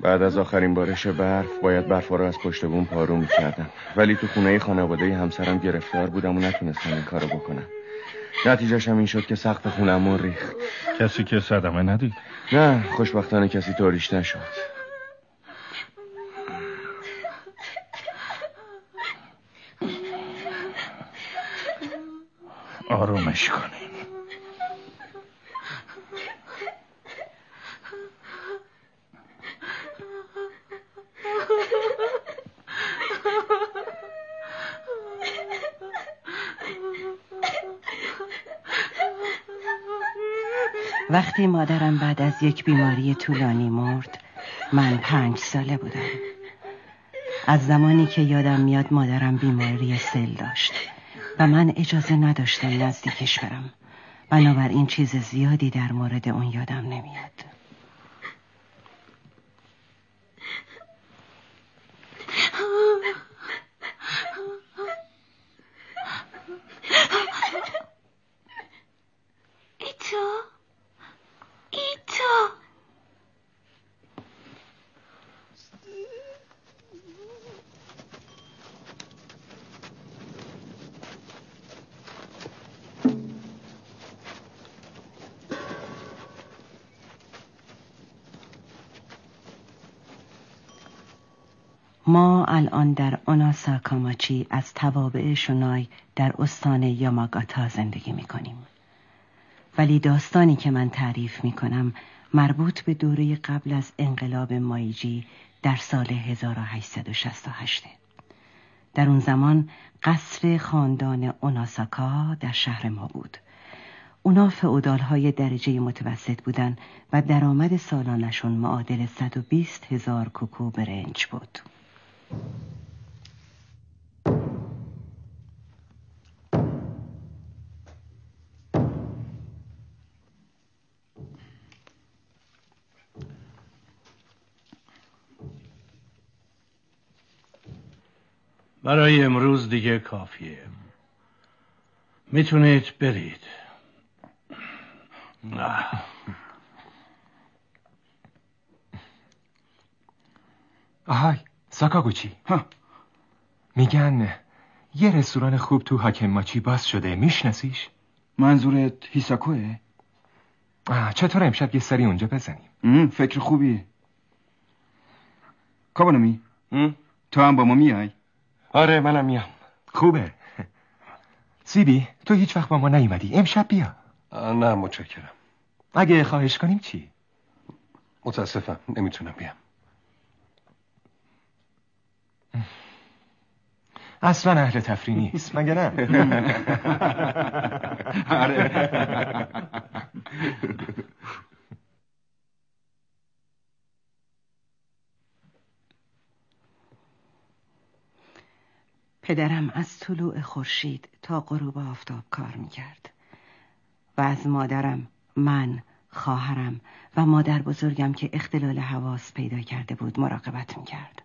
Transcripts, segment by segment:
بعد از آخرین بارش برف باید برفا رو از پشت بوم پارو می‌کردم، ولی تو خونه خانواده همسرم گرفتار بودم و نتونستم این کارو بکنم. نتیجهش هم این شد که سقف خونمون ریخت. کسی که صدمه ندید؟ نه، خوشبختانه کسی طوریش نشد. آرومش کنین. وقتی مادرم بعد از یک بیماری طولانی مرد، من 5 ساله بودم. از زمانی که یادم میاد مادرم بیماری سل داشت و من اجازه نداشتم نزدیکش برم، بنابراین چیز زیادی در مورد اون یادم نمیاد. ما الان در اوناساکاماچی از توابع شونای در استان یاماگاتا زندگی می‌کنیم. ولی داستانی که من تعریف می‌کنم مربوط به دوره قبل از انقلاب مایجی در سال 1868. در اون زمان قصر خاندان اوناساکا در شهر ما بود. اونا فئودال‌های درجه متوسط بودن و درآمد سالانشون معادل 120,000 کوکو برنج بود. برای امروز دیگه کافیه. میتونید برید. آهای ساکاگوچی، میگن یه رستوران خوب تو هاکنماچی باز شده، میشناسیش؟ منظورت هیساکوه؟ چطور امشب یه سری اونجا بزنیم؟ فکر خوبیه. کابانومی تو هم با ما میای؟ آره منم میام. خوبه. سیبی تو هیچ وقت با ما نیومدی، امشب بیا. نه متشکرم. اگه خواهش کنیم چی؟ متاسفم نمیتونم بیام. اصلا اهل تفریح نیست مگه نه؟ آره. پدرم از طلوع خورشید تا غروب آفتاب کار میکرد و از مادرم، من، خواهرم و مادر بزرگم که اختلال حواس پیدا کرده بود مراقبت میکرد.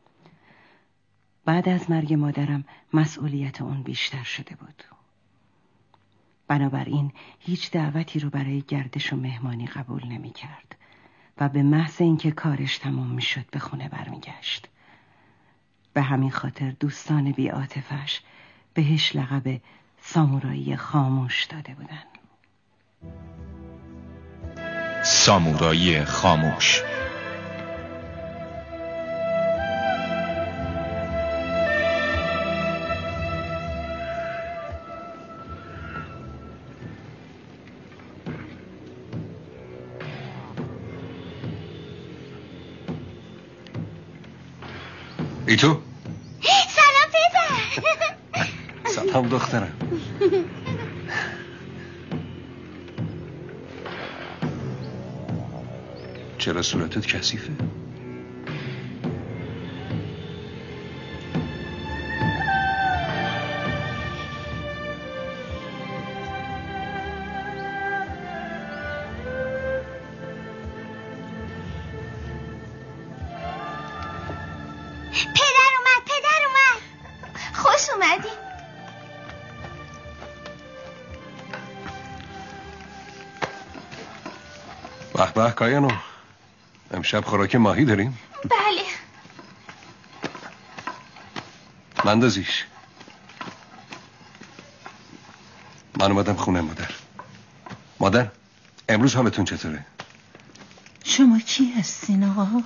بعد از مرگ مادرم مسئولیت اون بیشتر شده بود. بنابراین هیچ دعوتی رو برای گردش و مهمانی قبول نمیکرد و به محض اینکه کارش تمام میشد به خونه برمیگشت. به همین خاطر دوستان بی‌عاطفه‌اش بهش لقب سامورایی خاموش داده بودن. سامورایی خاموش. ایتو؟ سلام پدر. سلام دخترم. چرا صورتت کثیفه؟ پدر اومد. خوش اومدی. به به کایانو، امشب خوراک ماهی داریم؟ بله. مندازیش. من اومدم خونه مادر. مادر امروز حالتون چطوره؟ شما کی هستین آقا؟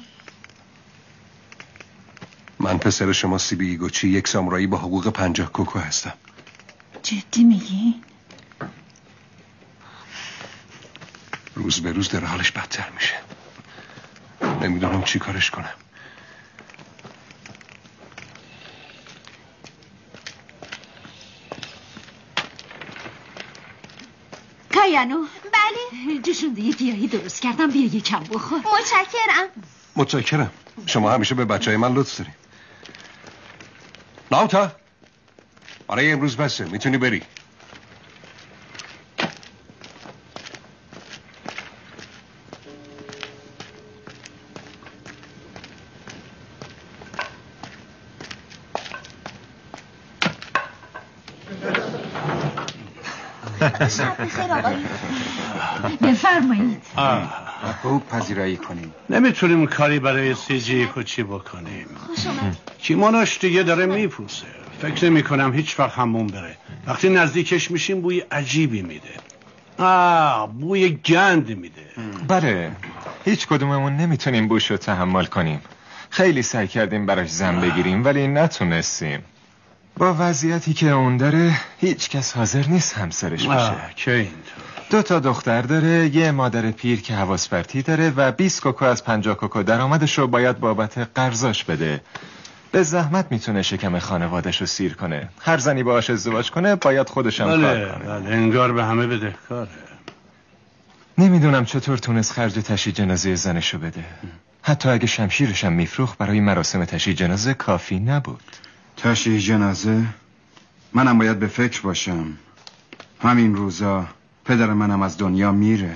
من پسر شما سیبی ایگوچی، یک سامورایی با حقوق 50 کوکو هستم. جدی میگین؟ روز به روز داره حالش بدتر میشه. نمیدونم چی کارش کنم. کایانو. بله. جوشونده گیاهی درست کردم، بیا یکم بخور. متشکرم. متشکرم. شما همیشه به بچهای من لطف دارین. ناوتا برای امروز بسه، میتونی بری. بفرمایید. خوب پذیرایی کنیم. نمیتونیم کاری برای سیجی کوچی بکنیم. خوش اومد. کیموناش دیگه داره میپوسه. فکر نمی کنم هیچ وقت همون بره. وقتی نزدیکش میشیم بوی عجیبی میده. بوی گند میده. بله، هیچ کدوممون نمیتونیم بوش رو تحمل کنیم. خیلی سعی کردیم براش زن بگیریم ولی نتونستیم. با وضعیتی که اون داره هیچ کس حاضر نیست همسرش بشه. که اینطور. 2 دختر داره، یه مادر پیر که حواس پرتی داره و 20 کوکو از 50 کوکو درآمدش رو باید بابت قرضاش بده. به زحمت میتونه شکم خانوادش رو سیر کنه. هر زنی باهاش ازدواج کنه باید خودش هم کار کنه. بله، انگار به همه بدهکاره. نمیدونم چطور تونست خرج تشییع جنازه زنشو بده. حتی اگه شمشیرش هم میفروخت برای مراسم تشییع جنازه کافی نبود. تشییع جنازه؟ منم باید به فکر باشم. همین روزا پدر منم از دنیا میره.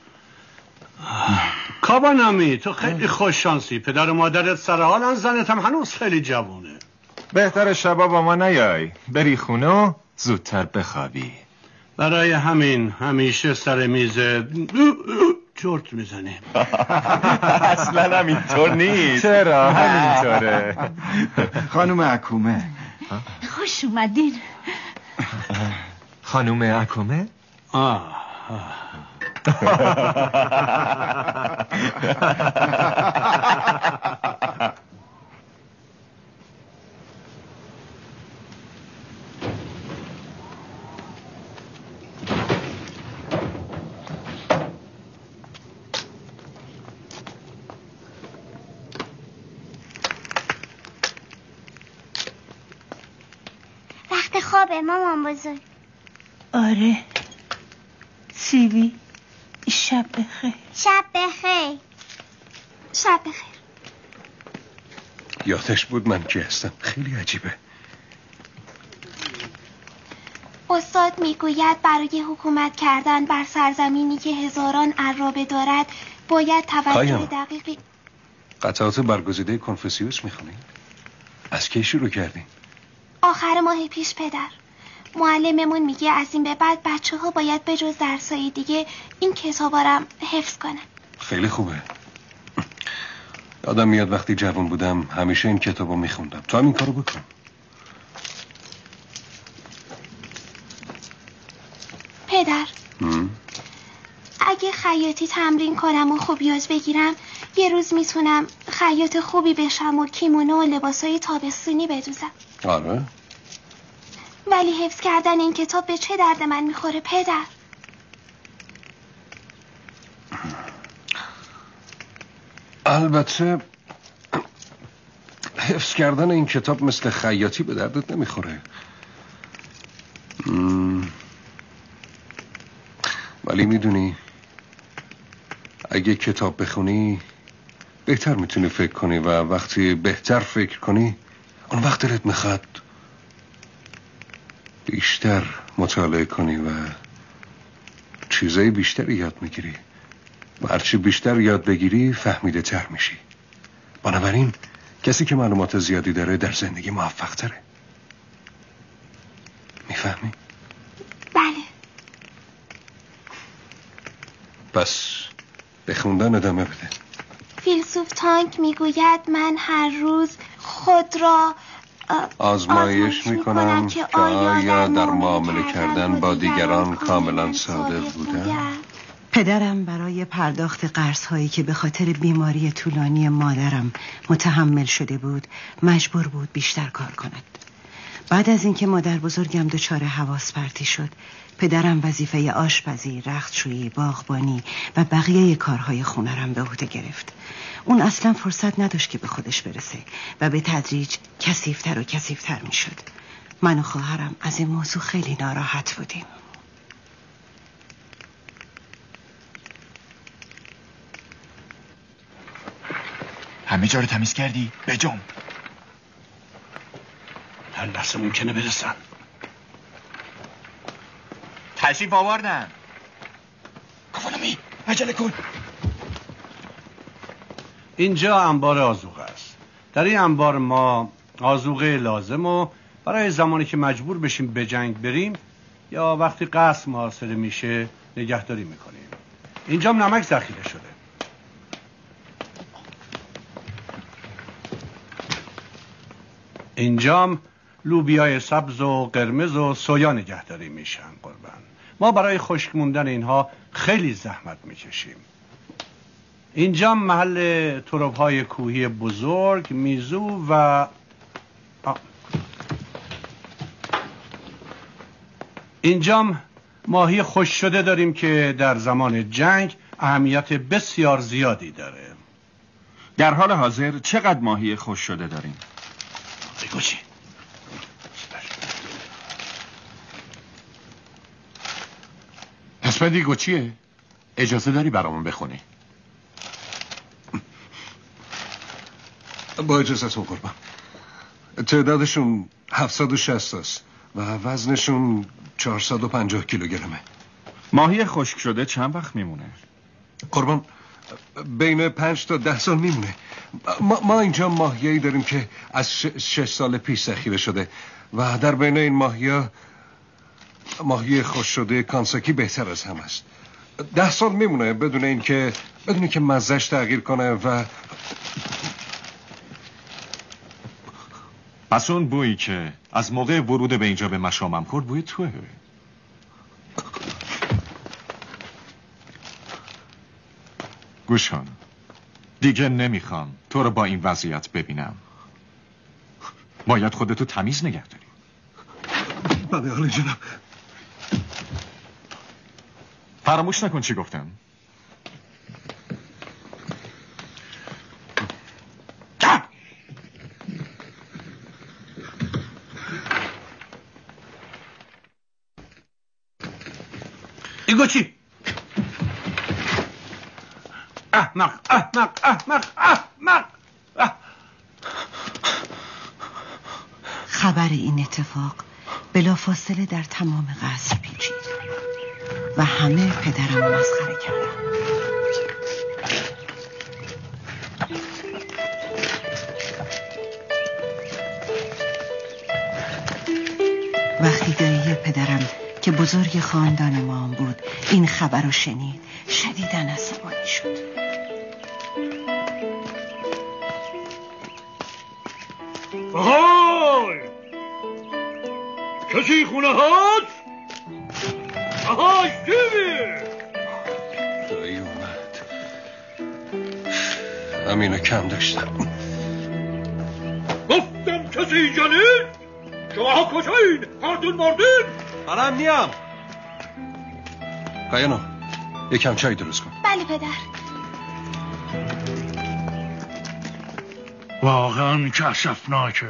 کابانامی تو خیلی خوش شانسی. پدر و مادرت سر حالن، زنت هم هنوز خیلی جوونه. بهتر شبا با ما نیای، بری خونه و زودتر بخوابی. برای همین همیشه سر میز چرت میزنیم. اصلا همینطور نیست. چرا همینطوره. خانم اکومه. خوش اومدین. خانم اکومه؟ وقت خوابه مامان بزرگ. آره سیبی، شب بخیر. شب بخیر. شب بخیر. یادش بود من کی هستم. خیلی عجیبه. استاد میگوید برای حکومت کردن بر سرزمینی که هزاران عرابه دارد باید توجه دقیقی. قطعات برگزیده کنفوسیوس میخونی؟ از کی شروع کردین؟ آخر ماه پیش پدر. معلممون میگه از این به بعد بچه ها باید به جز درسای دیگه این کتابا رو حفظ کنن. خیلی خوبه. یادم میاد وقتی جوان بودم همیشه این کتابو میخوندم. تو هم این کارو بکن. پدر اگه خیاطی تمرین کنم و خوب یاد بگیرم یه روز میتونم خیاط خوبی بشم و کیمونو و لباسای تابستونی بدوزم. آره. ولی حفظ کردن این کتاب به چه درد من میخوره پدر؟ البته حفظ کردن این کتاب مثل خیاطی به دردت نمیخوره. ولی میدونی اگه کتاب بخونی بهتر میتونی فکر کنی و وقتی بهتر فکر کنی اون وقت دلت میخواد بیشتر مطالعه کنی و چیزای بیشتری یاد میگیری و هرچی بیشتر یاد بگیری فهمیده تر میشی. بنابراین کسی که معلومات زیادی داره در زندگی موفق تره. میفهمی؟ بله. پس به خوندن ادامه بده. فیلسوف تانک میگوید من هر روز خود را آزمایش میکنم که آیا در معامله کردن با دیگران کاملا صادق بودم. پدرم برای پرداخت قرض‌هایی که به خاطر بیماری طولانی مادرم متحمل شده بود مجبور بود بیشتر کار کند. بعد از اینکه مادر بزرگم دچار حواس پرتی شد، پدرم وظیفه آشپزی، رختشویی، باغبانی و بقیه کارهای خونه‌ام به عهده گرفت. اون اصلا فرصت نداشت که به خودش برسه و به تدریج کثیف‌تر و کثیف‌تر می‌شد. من و خواهرم از این موضوع خیلی ناراحت بودیم. همه جا رو تمیز کردی؟ بجام. هر لحظه ممکنه برسن. تشریف آوردن. کافالمی عجله کن. اینجا انبار آذوقه است. در این انبار ما آذوقه لازم و برای زمانی که مجبور بشیم به جنگ بریم یا وقتی قحط محاصره میشه نگهداری میکنیم. اینجا نمک ذخیره شده. اینجام لوبیای سبز و قرمز و سویا نگهداری میشن قربان. ما برای خشک موندن اینها خیلی زحمت میکشیم. اینجام محل تربهای کوهی بزرگ، میزو و اینجام ماهی خشک شده داریم که در زمان جنگ اهمیت بسیار زیادی داره. در حال حاضر چقدر ماهی خشک شده داریم؟ بگو چی؟ اسم دیگو چیه؟ اجازه داری برامون بخونی؟ با اجازتون قربان. تعدادشون 760 است و وزنشون 450 کیلوگرمه. ماهی خشک شده چند وقت میمونه؟ قربان بین 5 تا 10 سال میمونه. ما اینجا ماهیایی داریم که از 6 سال پیش ذخیره شده و در بین این ماهی خشک شده کانساکی بهتر از هم است. 10 سال میمونه بدون اینکه مزهش تغییر کنه و پس اون بویی که از موقع ورود به اینجا به مشامم خورد بوی توه. گوش کن، دیگه نمیخوام تو رو با این وضعیت ببینم. باید خودتو تمیز نگه داری. بله عالی جناب. فراموش نکن چی گفتم. ایگو چی؟ احمق. خبر این اتفاق بلافاصله در تمام قصر پیچید و همه پدرم رو مسخره کردن. وقتی دایی پدرم که بزرگ خاندان ما بود این خبر رو شنید شدیداً عصبانی شد. آهای کسی خونه هاست؟ آهای چیوی؟ دایی اومد. همینو کم داشتم. گفتم کسی جنید؟ شما ها کجایید؟ هردون مردین؟ منم نیم. قیانو یکم چای درست کن. بله پدر. واقعا که اسفناکه.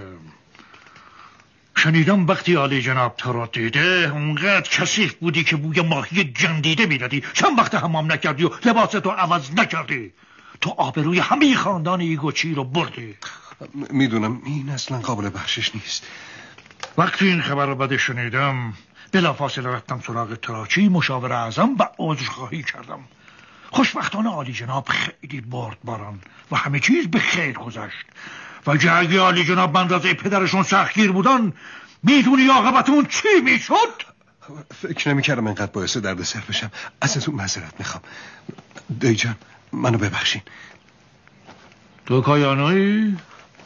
شنیدم وقتی عالی جناب تو رو دیده اونقدر کثیف بودی که بوی ماهی گندیده میدادی. چند وقت حمام نکردی و لباستو عوض نکردی. تو آبروی همه خاندان ایگوچی رو بردی. میدونم این اصلا قابل بخشش نیست. وقتی این خبر رو بده شنیدم بلافاصله رفتم سراغ تراچی مشاور اعظم و عذرخواهی کردم. خوشبختانه عالی جناب خیلی بردبارن و همه چیز به خیر گذشت و اگه عالی جناب بندازه پدرشون سختگیر بودن میدونی عاقبتون چی میشد؟ فکر نمی‌کردم اینقدر باعث دردسر بشم. ازتون معذرت میخوام. دایی جان منو ببخشین. تو کایانویی؟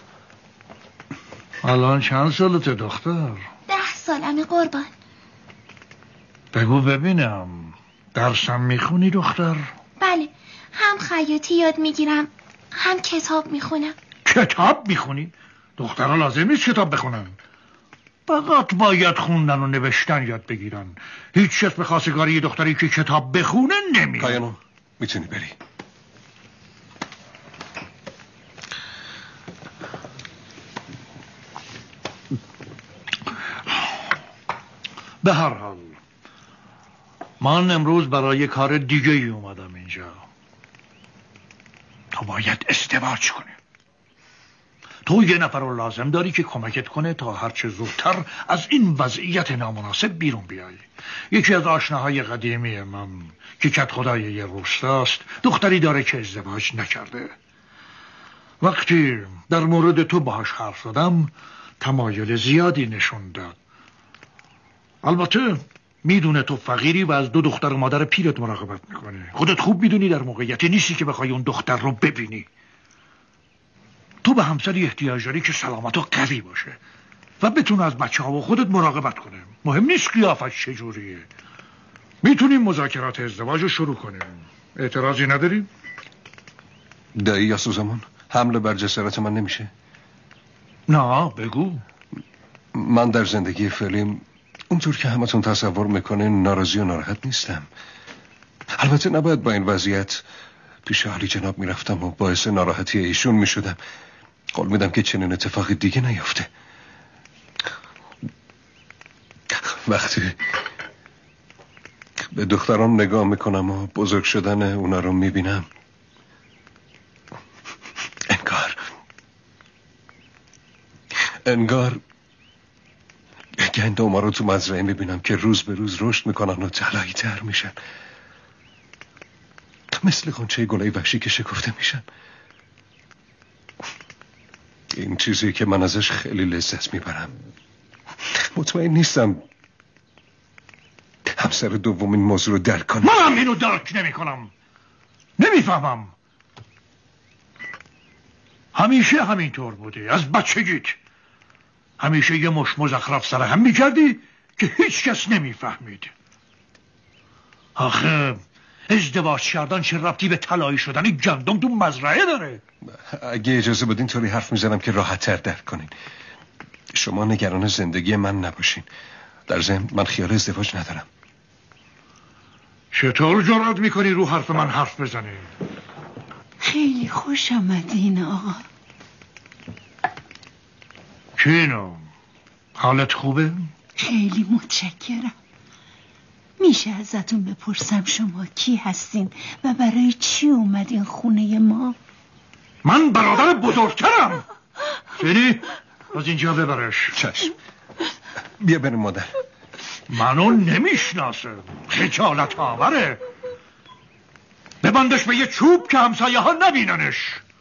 الان چند سالته دختر؟ 10 سالمه قربان. بگو ببینم درسم میخونی دختر؟ بله، هم خیاطی یاد میگیرم هم کتاب میخونم. کتاب میخونی؟ دخترها لازم نیست کتاب بخونن، فقط باید خوندن و نوشتن یاد بگیرن. هیچ کس به خواستگاری یه دختری که کتاب بخونه نمیاد. کایانو میتونی بری. به هر حال من امروز برای کار دیگه ای اومدم اینجا. تو باید ازدواج کنی. تو یه نفر رو لازم داری که کمکت کنه تا هرچه زودتر از این وضعیت نامناسب بیرون بیایی. یکی از آشناهای قدیمی من که کت خدای یه روستاست دختری داره که ازدواج نکرده. وقتی در مورد تو باهاش حرف زدم تمایل زیادی نشون داد. البته میدونه تو فقیری و از 2 دختر و مادر پیرت مراقبت میکنه. خودت خوب میدونی در موقعیتی نیستی که بخوای اون دختر رو ببینی. تو به همسری احتیاج داری که سلامت و قوی باشه و بتونه از بچه ها و خودت مراقبت کنه. مهم نیست قیافش چجوریه. میتونیم مذاکرات ازدواج رو شروع کنیم. اعتراضی نداری؟ دایی یا سوزمان حمله بر جسارت من نمیشه؟ نه بگو. من در زندگی فعلیم اونطور که همتون تصور میکنه ناراضی و ناراحت نیستم. البته نباید با این وضعیت پیش عالی جناب میرفتم و باعث ناراحتی ایشون میشدم. قول میدم که چنین اتفاقی دیگه نیفته. وقتی به دختران نگاه میکنم و بزرگ شدن اونا رو میبینم انگار گندم رو تو مزرعه میبینم که روز به روز رشد میکنن و طلایی تر میشن، مثل غنچه گلای وحشی که شکفته میشن. این چیزی که من ازش خیلی لذت میبرم. مطمئن نیستم همسر دوم این موضوع رو درک کنم. منم اینو درک نمی کنم، نمیفهمم. همیشه همینطور بوده از بچگیت. همیشه یه مش مزخرف سر هم میکردی که هیچ کس نمیفهمید. آخه ازدواج کردن چه ربطی به طلایی شدن گندم تو مزرعه داره؟ اگه اجازه بدین طوری حرف میزنم که راحت تر درک کنین. شما نگران زندگی من نباشین. در ضمن من خیال ازدواج ندارم. چطور جرأت میکنی رو حرف من حرف بزنی؟ خیلی خوش آمدین آقا. کینو حالت خوبه؟ خیلی متشکرم. میشه ازتون بپرسم شما کی هستین و برای چی اومدین خونه ما؟ من برادر بزرگترم. فری از اینجا ببرش. چشم. بیا بریم مادر. منو نمیشناسه، خجالت آوره. ببندش به یه چوب که همسایه ها نبیننش.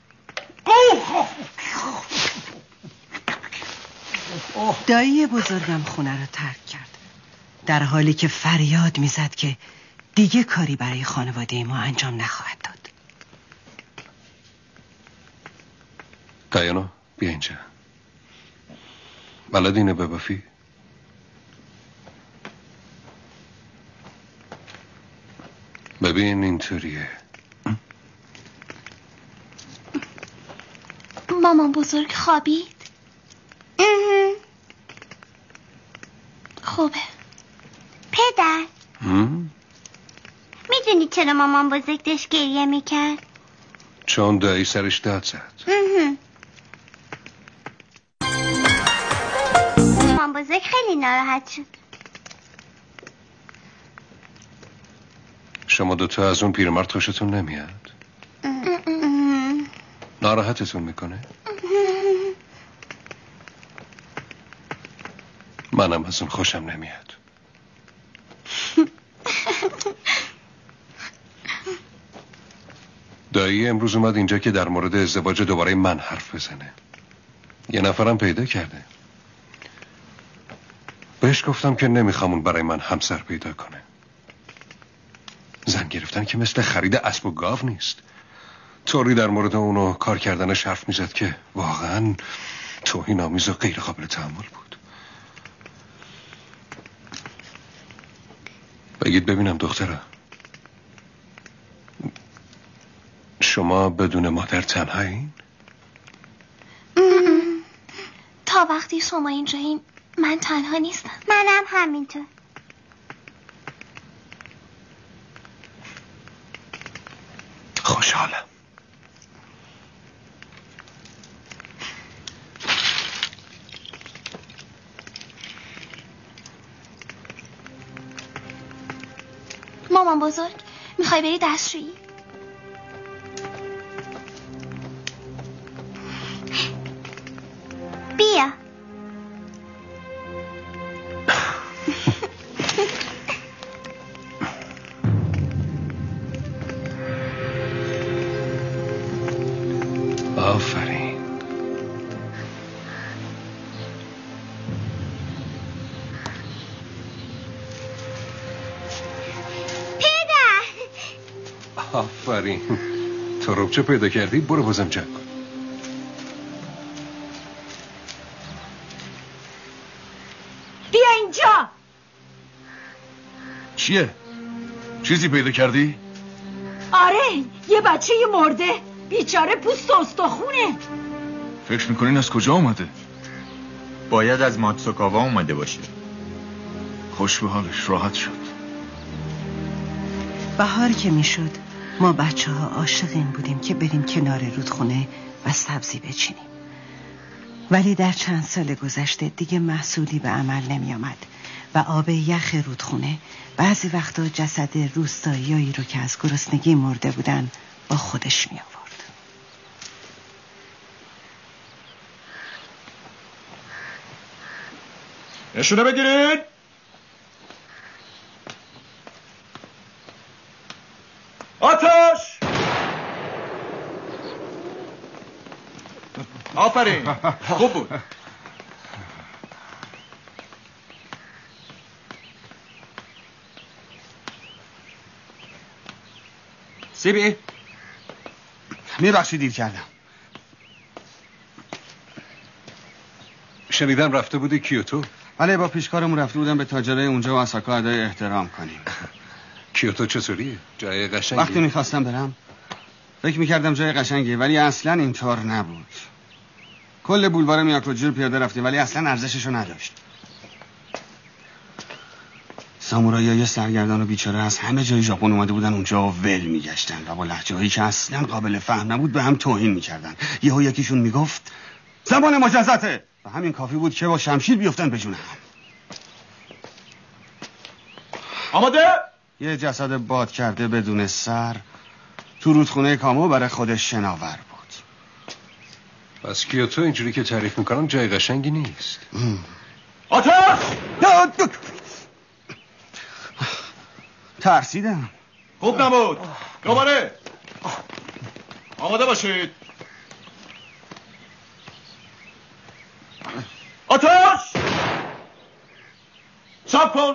دایی بزرگم خونه رو ترک کرد، در حالی که فریاد میزد که دیگه کاری برای خانواده ما انجام نخواهد داد. کایانو بیا اینجا. بلدینه ببافی؟ ببین اینطوریه. مامان بزرگ خوابید؟ خوبه. پدر میدونی چرا مامان بزرگ داشت گریه میکرد؟ چون دایی سرش داد زد. مامان بزرگ خیلی ناراحت شد. شما دوتا از اون پیرمرد خوشتون نمیاد؟ ناراحتتون میکنه؟ منم از اون خوشم نمیاد. دایی امروز اومد اینجا که در مورد ازدواج دوباره من حرف بزنه. یه نفرم پیدا کرده. بهش گفتم که نمیخوام اون برای من همسر پیدا کنه. زن گرفتن که مثل خرید اسب و گاو نیست. طوری در مورد اونو کار کردنش حرف میزد که واقعا توهین آمیز و غیر قابل تحمل بود. بگید ببینم دخترم، شما بدون مادر تنهایین؟ تا وقتی شما اینجایین من تنها نیستم. منم همینطور. خوشحالم. مامان بزرگ میخوای بری دستشویی؟ بیا. آفرین. آفرین. تربچه پیدا کردی؟ برو بازم جمع کن. بیا اینجا. چیه؟ چیزی پیدا کردی؟ آره، یه بچه مرده بیچاره، پوست و استخونه. فکر میکنین از کجا اومده؟ باید از ماتسوکاوا اومده باشه. خوش به حالش، راحت شد. بهار که میشد ما بچه ها عاشق این بودیم که بریم کنار رودخونه و سبزی بچینیم، ولی در چند سال گذشته دیگه محصولی به عمل نمی آمد و آب یخ رودخونه بعضی وقتا جسد روستاییایی رو که از گرسنگی مرده بودن با خودش می آورد. نشونه بگیرید. آتش! آفرین، خوب بود. سیبی میبخشی دیر کردم. شنیدم رفته بودی کیوتو؟ بله، با پیشکارمون رفته بودم به تاجرای اونجا و آساکا ادای احترام کنیم. کیوتو چطوریه؟ جای قشنگی؟ وقتی میخواستم برم فکر میکردم جای قشنگیه، ولی اصلا اینطور نبود. کل بولوار میاکوجی پیاده رفتیم ولی اصلا ارزششو نداشت. ساموراییای سرگردان و بیچاره از همه جای ژاپن اومده بودن اونجا و ول میگشتن و با لهجه‌هایی که اصلا قابل فهم نبود به هم توهین میکردن. یهو یکیشون میگفت زبان مجازاته و همین کافی بود که با شمشیر بیفتن به جون هم. آماده؟ یه جسد باد کرده بدون سر تو رودخونه کامو برای خودش شناور بود. پس کیوتو اینجوری که تعریف میکنن جای قشنگی نیست. آتش! ترسیدم. خوب نبود. دوباره. آماده باشید. آتش! صبر کن.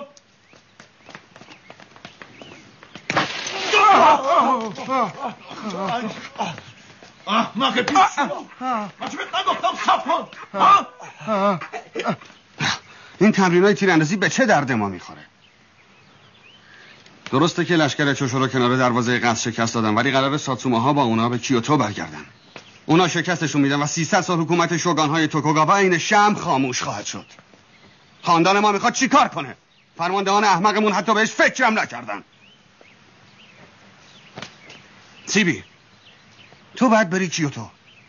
احمق پیش. من چه بهت نگفتم صبر کن. این تمرینای تیراندازی به چه درد ما میخوره؟ درسته که لشکر چوشو رو کنار دروازه قصر شکست دادن، ولی قرار ساتسوماها با اونا به کیوتو برگردن. اونا شکستشون میدن و 300 سال حکومت شوگانهای توکوگاوا این شمع خاموش خواهد شد. خاندان ما میخواد چی کار کنه؟ فرماندهان احمقمون حتی بهش فکرم نکردن. سیبی تو باید بری کیوتو.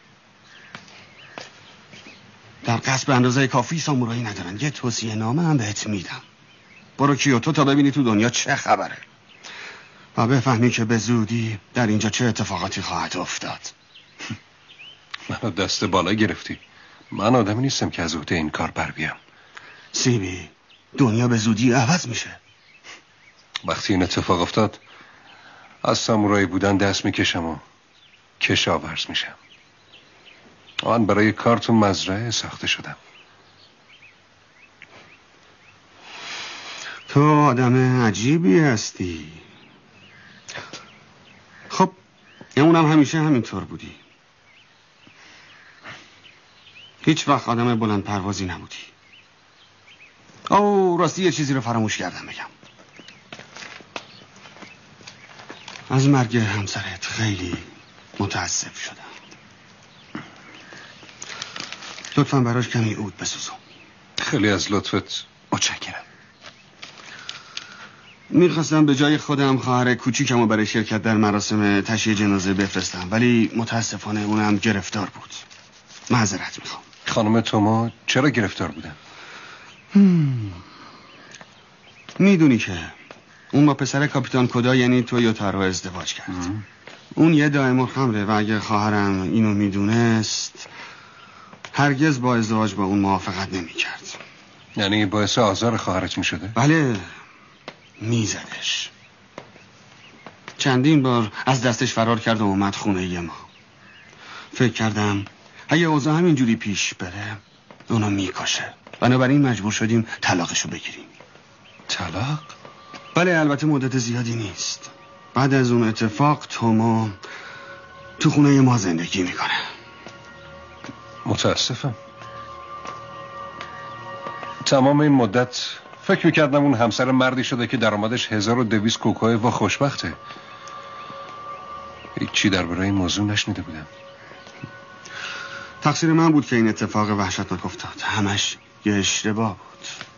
در قصر به اندازه کافی سامورایی ندارن. یه توصیه نامه هم بهت میدم. برو کیوتو تا ببینی تو دنیا چه خبره و بفهمی که به زودی در اینجا چه اتفاقاتی خواهد افتاد. منو دست بالا گرفتی. من آدمی نیستم که از عهده این کار بر بیام. سیبی دنیا به زودی عوض میشه. وقتی این اتفاق افتاد از سامورایی بودن دست میکشم و کشاورز میشم. من برای کار تو مزرعه ساخته شدم. تو آدم عجیبی هستی. خب اونم همیشه همینطور بودی. هیچ وقت آدم بلند پروازی نبودی. او راستی یه چیزی رو فراموش کردم بگم. از مرگ همسرت خیلی متاسف شدم. لطفاً براش کمی عود بسوزم. خیلی از لطفت متشکرم. میخواستم به جای خودم خواهر کوچیکمو برای شرکت در مراسم تشییع جنازه بفرستم، ولی متاسفانه اونم گرفتار بود. معذرت میخوام. خانم توما چرا گرفتار بودن؟ میدونی که اون با پسر کاپیتان کدا یعنی تویوتارو ازدواج کرد. اون یه دائم خمره و اگه خواهرم اینو میدونست هرگز با ازدواج با اون موافقت نمیکرد. یعنی باعث آزار خواهرت میشده؟ بله، میزدش. چندین بار از دستش فرار کرد و اومد خونه ما. فکر کردم اگه اوضاع همینجوری پیش بره اونو میکشه. بنابراین مجبور شدیم طلاقشو بگیریم. طلاق؟ بله، البته مدت زیادی نیست. بعد از اون اتفاق توما تو خونه ما زندگی میکنه. متاسفم. تمام این مدت فکر میکردم اون همسر مردی شده که درآمدش 1200 کوکوه و خوشبخته. هیچی درباره این موضوع نشنیده بودم. تقصیر من بود که این اتفاق وحشتناک افتاد. همش یه اشتباه بود.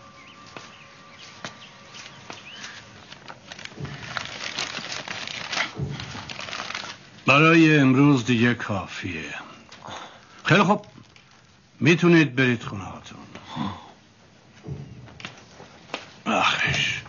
برای امروز دیگه کافیه. خیلی خوب، میتونید برید خونه هاتون. آخش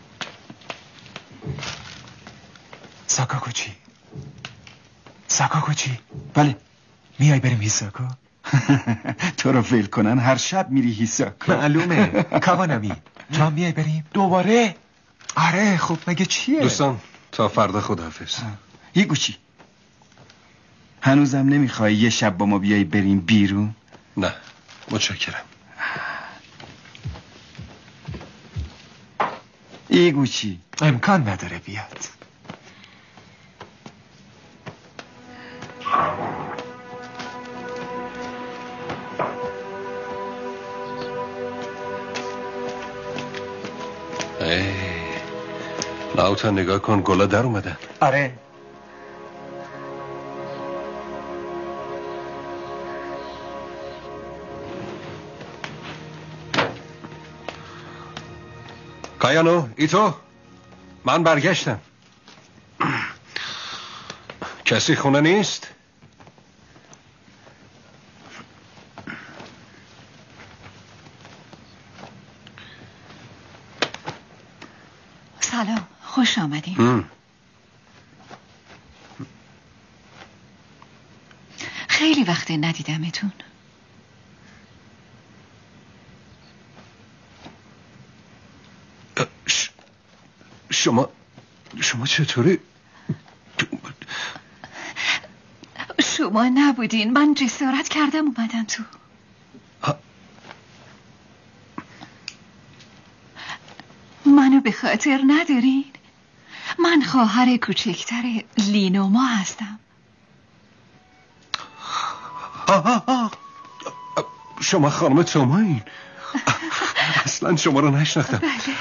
ساکاکوچی، ساکاکوچی. بله، میای بریم هیساکا؟ تو رو ول کنن هر شب میری هیساکا. معلومه. کاوانمی تو هم میای بریم دوباره؟ آره. خب مگه چیه؟ دوستان تا فردا خداحافظ. هیگوچی، هنوزم نمیخوای یه شب با ما بیای بریم بیرون؟ نه متشکرم. ایگوچی امکان نداره بیاد. ناوتا نگاه کن، گلا در اومدن. آره. کایانو، ایتو، من برگشتم. کسی خونه نیست؟ سلام، خوش آمدین. خیلی وقت ندیدمتون. شما چطوری؟ شما نبودین، من جسارت کردم اومدم تو. منو به خاطر ندارین؟ من خواهر کوچکتر لینوما هستم. شما خانم تومایین؟ اصلا شما رو نشناختم. بله.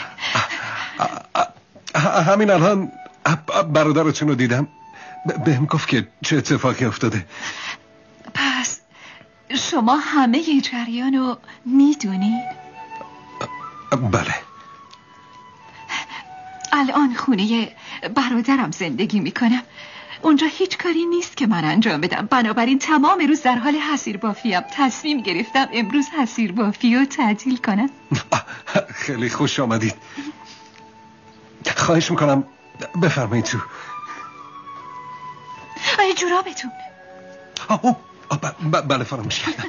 همین الان برادرتون رو دیدم، بهم گفت که چه اتفاقی افتاده. پس شما همه جریان رو میدونین؟ بله. الان خونه برادرم زندگی میکنم. اونجا هیچ کاری نیست که من انجام بدم، بنابراین تمام روز در حال حصیر بافیم. تصمیم گرفتم امروز حصیر بافی رو تعطیل کنم. خیلی خوش آمدید. خواهش میکنم بفرمایید تو. آیا جورابتون؟ بله فراموش کردم.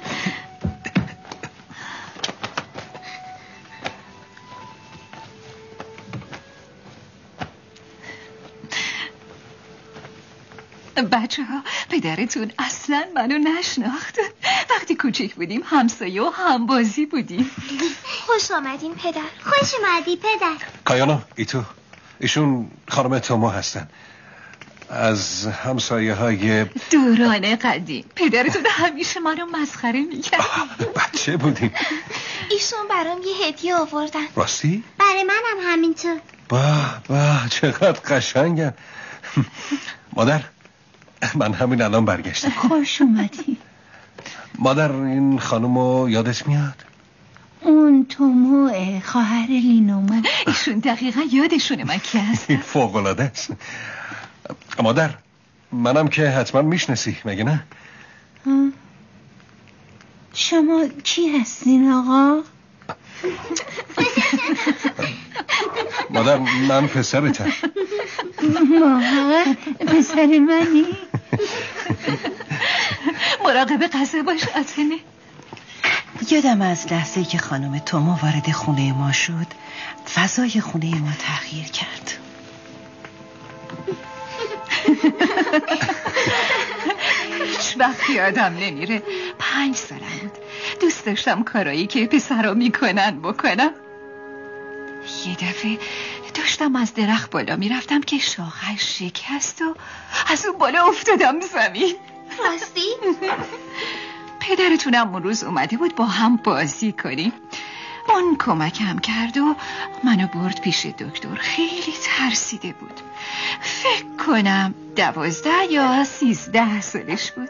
بچه ها، پدرتون اصلا منو نشناخت. وقتی کوچک بودیم همسایه و همبازی بودیم. خوش آمدین پدر. خوش اومدی پدر. کایانا، ایتو، ایشون خانم توما هستن. از همسایه های دوران قدیم. پدرتون همیشه منو مسخره میکرد. بچه بودیم. ایشون برام یه هدیه آوردن. راستی؟ برای منم همینطور. با چقدر قشنگن. مادر، من همین الان برگشتم. خوش اومدی. مادر، این خانومو یادت میاد؟ اون توموه، خواهر لینوما. ایشون دقیقا یادشونه من کی هستم. فوق‌العاده است. مادر، منم که حتما میشناسی مگه نه؟ شما کی هستین آقا؟ مادر، من پسرتم. ماها پسر منی؟ مراقب غذا باش آتنه. یادم از لحظه‌ای که خانم تومو وارد خونه ما شد فضای خونه ما تغییر کرد. هیچ وقت یادم نمیره 5 سالم بود. دوست داشتم کارایی که پسرا میکنن بکنم. یه دفعه داشتم از درخت بالا میرفتم که شاخش شکست و از اون بالا افتادم زمین. راستی؟ پدرتونم اون روز اومده بود با هم بازی کنیم. اون کمکم کرد و منو برد پیش دکتر. خیلی ترسیده بود. فکر کنم 12 یا 13 سالش بود،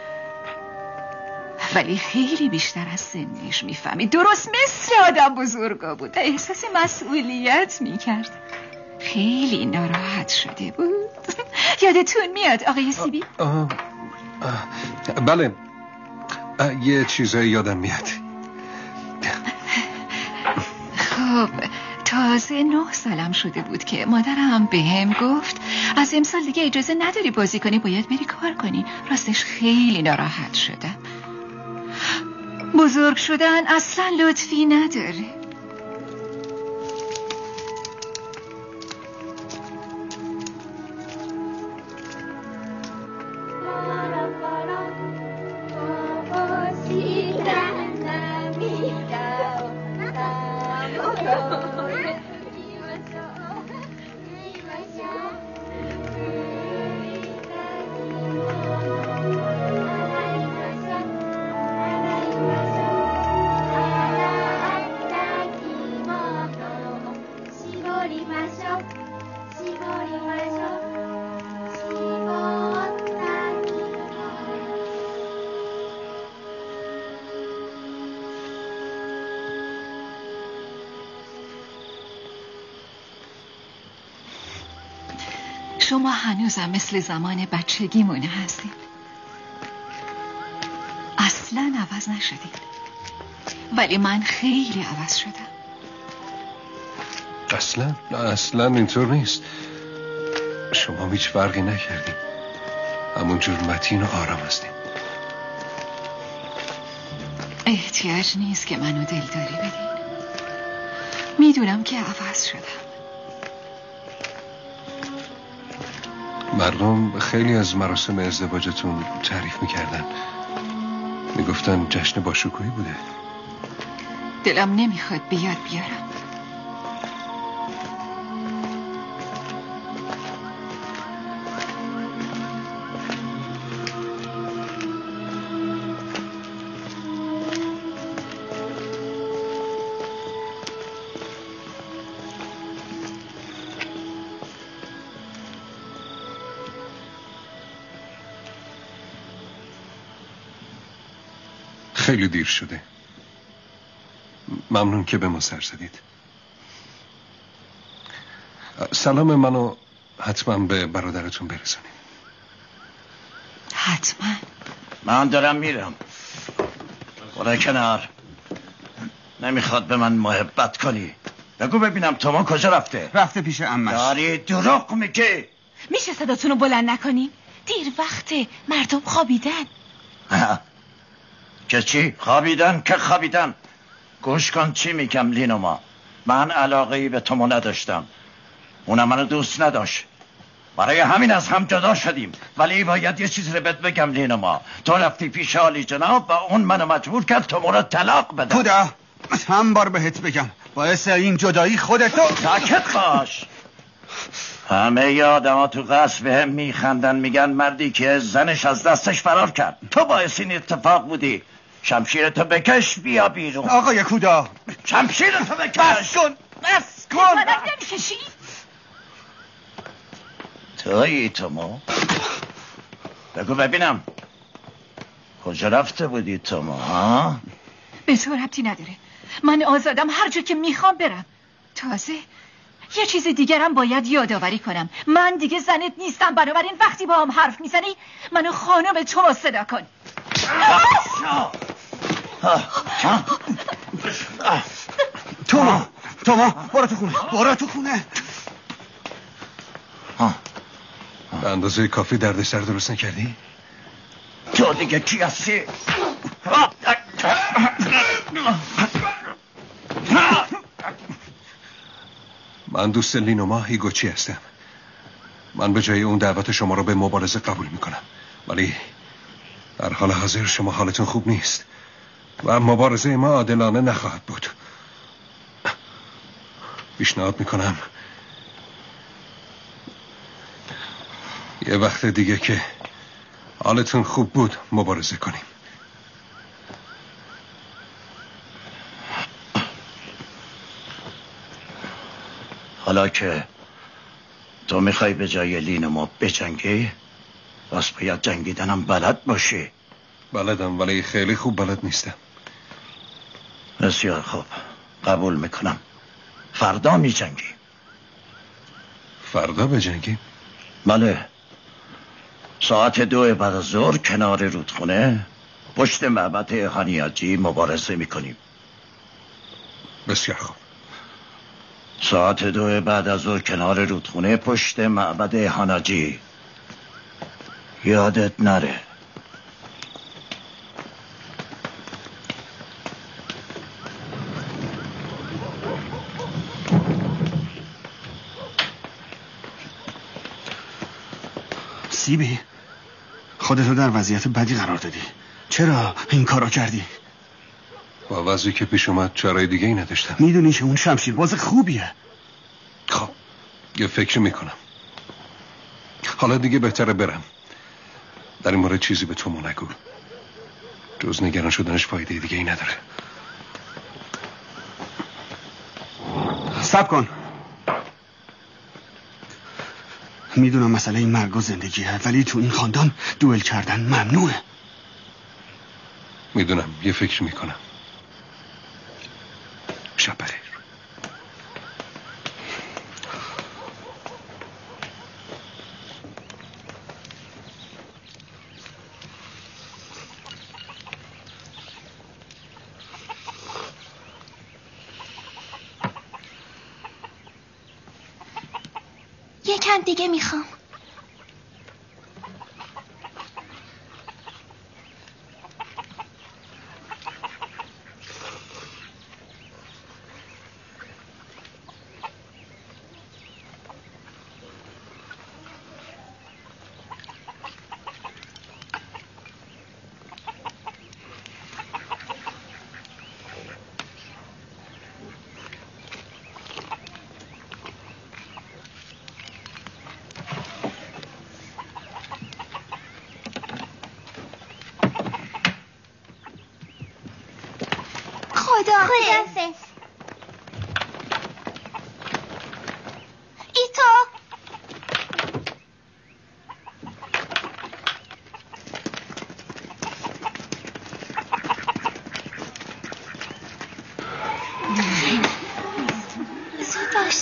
ولی خیلی بیشتر از سنش میفهمید. درست مثل آدم بزرگا بود. احساس مسئولیت میکرد. خیلی ناراحت شده بود. یادتون میاد آقای سیبی؟ بله، یه چیزایی یادم میاد. خب تازه 9 سالم شده بود که مادرم بهم گفت از امسال دیگه اجازه نداری بازی کنی، باید بری کار کنی. راستش خیلی ناراحت شدم. بزرگ شدن اصلا لطفی نداره. شما هنوزم مثل زمان بچگیمونه هستین. اصلا عوض نشدین. ولی من خیلی عوض شدم. اصلا اینطور نیست. شما هیچ فرقی نکردین. همونجور متین و آرام هستین. احتیاج نیست که منو دلداری بدین. میدونم که عوض شدم. مردم خیلی از مراسم ازدواجتون تعریف میکردن. میگفتن جشن باشکوهی بوده. دلم نمیخواد بیاد بیارم. خیلی دیر شده. ممنون که به ما سر زدید. سلام منو حتما به برادرتون برسونید. حتما. من دارم میرم. برای کنار. نمیخواد به من محبت کنی. بگو ببینم توما کجا رفته؟ رفته پیش عمش. داری دروغ میگی. میشه صداتونو بلند نکنین؟ دیر وقته، مردم خوابیدن. که چی؟ خوابیدن که خوابیدن. گوش کن چی میگم لینوما. من علاقه‌ای به تومو نداشتم. اونم منو دوست نداشت. برای همین از هم جدا شدیم. ولی باید یه چیز رو بهت بگم لینوما. تو رفتی پیش عالی جناب و اون منو مجبور کرد تومو رو طلاق بده. خدا چند بار بهت بگم باعث این جدایی خودتو. ساکت باش. همه آدم ها تو قصر به هم میخندن، میگن مردی که زنش از دستش فرار کرد. تو باعث این اتفاق بودی. شمشیرتو بکش بیا بیرون. آقای کودا شمشیرتو بکش. بس کن. نمیکشی؟ تویی تومو؟ بگو ببینم کجا رفته بودی تومو ها؟ به تو ربطی نداره. من آزادم، هر جا که میخوام برم. تازه یه چیز دیگرم باید یادآوری کنم. من دیگه زنت نیستم، بنابراین وقتی با هم حرف میزنی منو خانم تومو صدا کن. تومو برو تو خونه، برو تو خونه. به اندازه کافی دردسر درست نکردی؟ تو دیگه کی هستی؟ من دوست لینوما هیگوچی هستم. من به جای اون دعوت شما رو به مبارزه قبول میکنم، ولی در حال حاضر شما حالتون خوب نیست و مبارزه ما عادلانه نخواهد بود. پیشنهاد میکنم یه وقت دیگه که حالتون خوب بود مبارزه کنیم. حالا که تو میخوای به جای لینوما بجنگی، بس باید جنگیدنم بلد باشی. بلدم ولی خیلی خوب بلد نیستم. بسیار خوب، قبول میکنم. فردا میجنگی. فردا بجنگی؟ بله، ساعت 2 بعد از ظهر کنار رودخونه پشت معبد هانیاجی مبارزه میکنیم. بسیار خوب. ساعت 2 بعد از ظهر کنار رودخونه پشت معبد هاناجی. یادت نره. سیبی، خودتو در وضعیت بدی قرار دادی. چرا این کارو کردی؟ با وضعی که پیش اومد چاره دیگه ای نداشتم. میدونی که اون شمشیر باز خوبیه. خب یه فکر میکنم. حالا دیگه بهتره برم. در این مورد چیزی به تو نگو. جز نگران شدنش فایده دیگه ای نداره. صبر کن. میدونم مسئله این مرگ و زندگیه، ولی تو این خاندان دوئل کردن ممنوعه. میدونم، یه فکر میکنم. شب بخیر. یکم دیگه میخوام. خداحافظ. ایتو زود باش.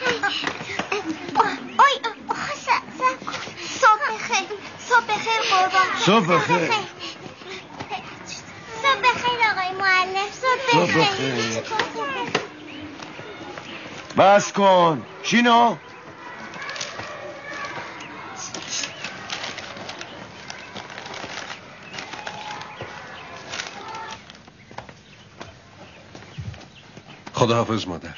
صبح بخیر. صبح بخیر قربان. صبح بخیر. صبح بخیر آقای معلم. صبح بخیر. بس کن شینو. خداحافظ مادر.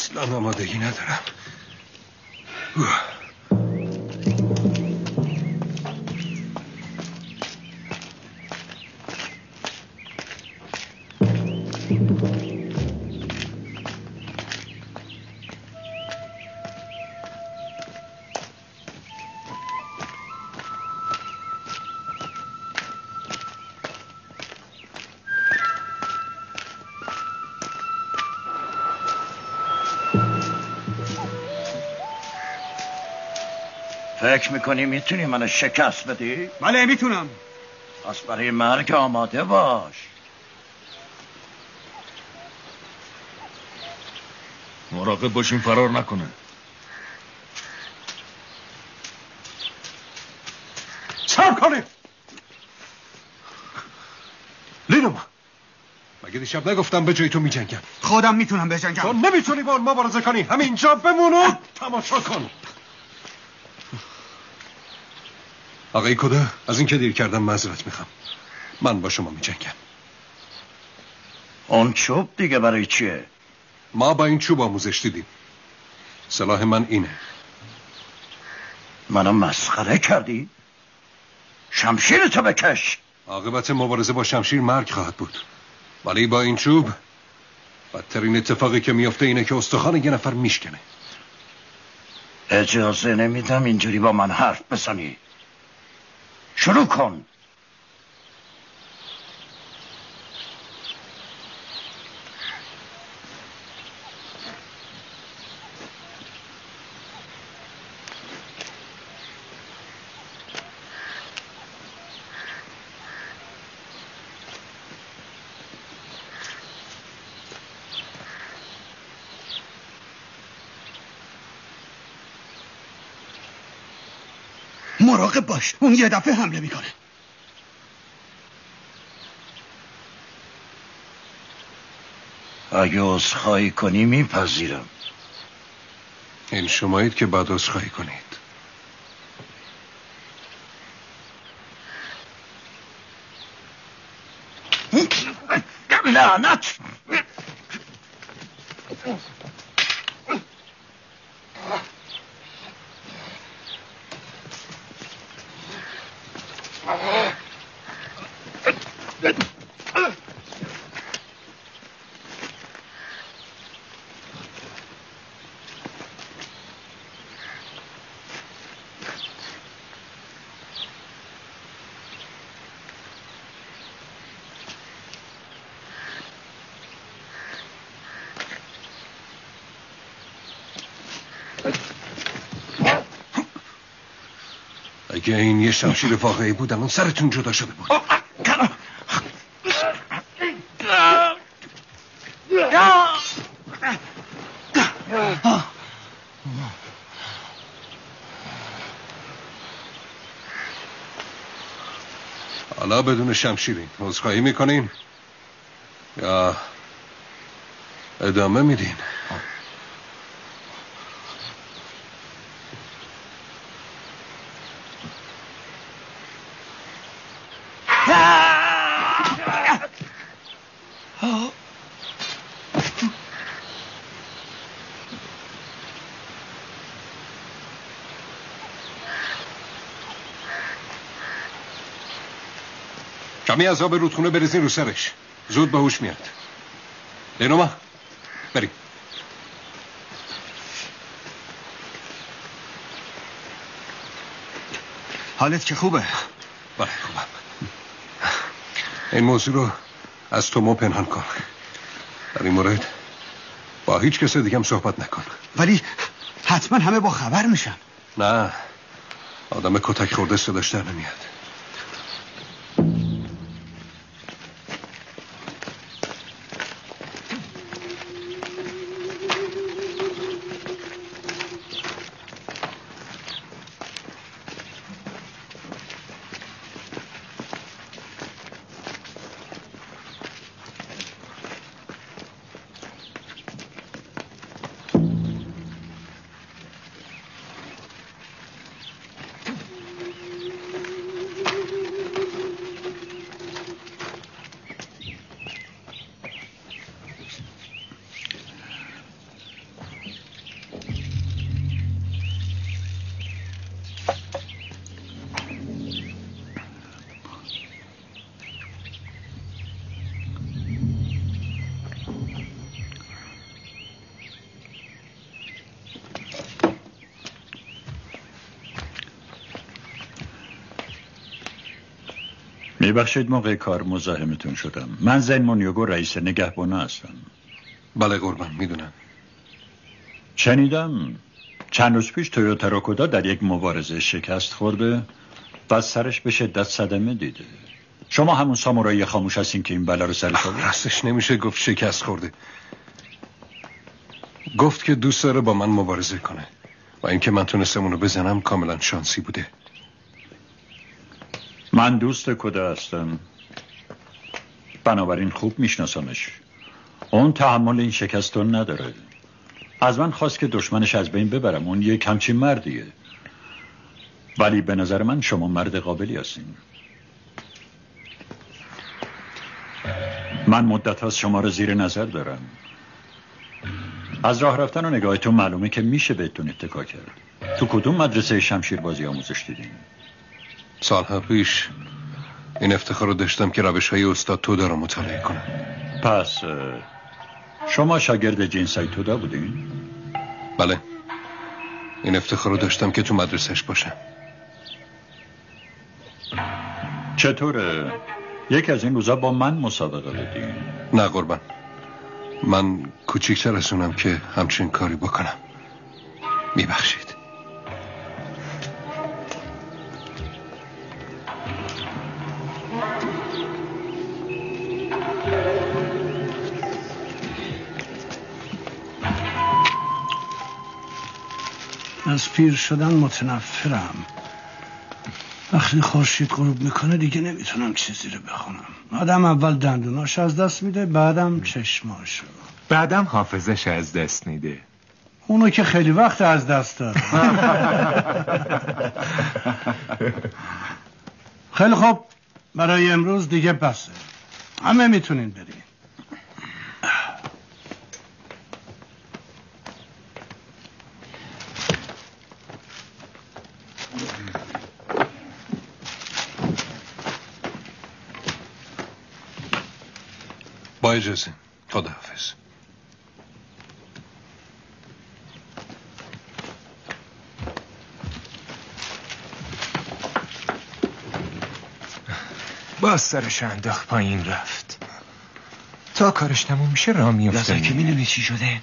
اصلا آمادگی ندارم. فکر میکنی میتونی منو شکست بدی؟ بله میتونم. پس برای مرگ آماده باش. مراقب باشین فرار نکنه. صبر کنید. لینوما، مگه دیشب نگفتم به جای تو میجنگم؟ خودم میتونم بجنگم. تو نمیتونی با اون مبارزه کنی. همینجا بمونو تماشا کن. آقای کدا، از اینکه دیر کردم معذرت میخوام. من با شما میجنگم. اون چوب دیگه برای چیه؟ ما با این چوب آموزش دیدیم. سلاح من اینه. منو مسخره کردی؟ شمشیرتو بکش. عاقبت مبارزه با شمشیر مرگ خواهد بود، ولی با این چوب بدترین اتفاقی که میفته اینه که استخوان یه نفر میشکنه. اجازه نمیدم اینجوری با من حرف بزنی. شروع کن. مراقب باش، اون یه دفعه حمله میکنه. اگه عذرخواهی کنی میپذیرم. این شمایید که بعد عذرخواهی کنید. لعنت. اگه این یه شمشیر واقعی بود الان سرتون جدا شده بود. حالا بدون شمشیرین عذرخواهی میکنین یا ادامه میدین؟ کمی از آب رودخونه بریزین رو سرش، زود به هوش میاد. لینوما بریم. حالت که خوبه؟ بله خوبم. این موضوع رو از تومو پنهان کن. در این مورد با هیچ کس دیگه هم صحبت نکن. ولی حتما همه با خبر میشن. نه، آدم کتک خورده صداش در نمیاد. ببخشید موقع کار مزاحمتون شدم. من زین مونیوگو رئیس نگهبانا هستم. بله قربان میدونم. شنیدم چند روز پیش تویوتا راکودا در یک مبارزه شکست خورده و سرش به شدت صدمه دیده. شما همون سامورایی خاموش هستین که این بلا رو سرش آورد؟ راستش نمیشه گفت شکست خورده. گفت که دوست داره با من مبارزه کنه و اینکه من تونستم اونو بزنم کاملا شانسی بوده. من دوست کدا هستم، بنابراین خوب میشناسمش. اون تحمل این شکست رو نداره. از من خواست که دشمنش از بین ببرم. اون یک همچین مردیه. ولی به نظر من شما مرد قابلی هستین. من مدت هاست شما رو زیر نظر دارم. از راه رفتن و نگاهتون معلومه که میشه بهتون اتکا کرد. تو کدوم مدرسه شمشیربازی آموزش دیدین؟ سالها پیش این افتخار رو داشتم که روش‌های استاد تودا رو مطالعه کنم. پس شما شاگرد جینسای تودا بودین؟ بله، این افتخار رو داشتم که تو مدرسهش باشم. چطوره؟ یکی از این روزا با من مسابقه بدین؟ نه قربان، من کوچیکتر از اونم که همچین کاری بکنم. میبخشید. از پیر شدن متنفرم. وقتی خورشید غروب میکنه دیگه نمیتونم چیزی رو بخونم. آدم اول دندوناش از دست میده، بعدم چشماشو، بعدم حافظش از دست میده. اونو که خیلی وقت از دست داد. خیلی خوب، برای امروز دیگه بسه. همه میتونین برین. با اجازه، خداحافظ. باز سرش انداخت پایین رفت. تا کارش تموم میشه راه میفته. که میدونی چی شده؟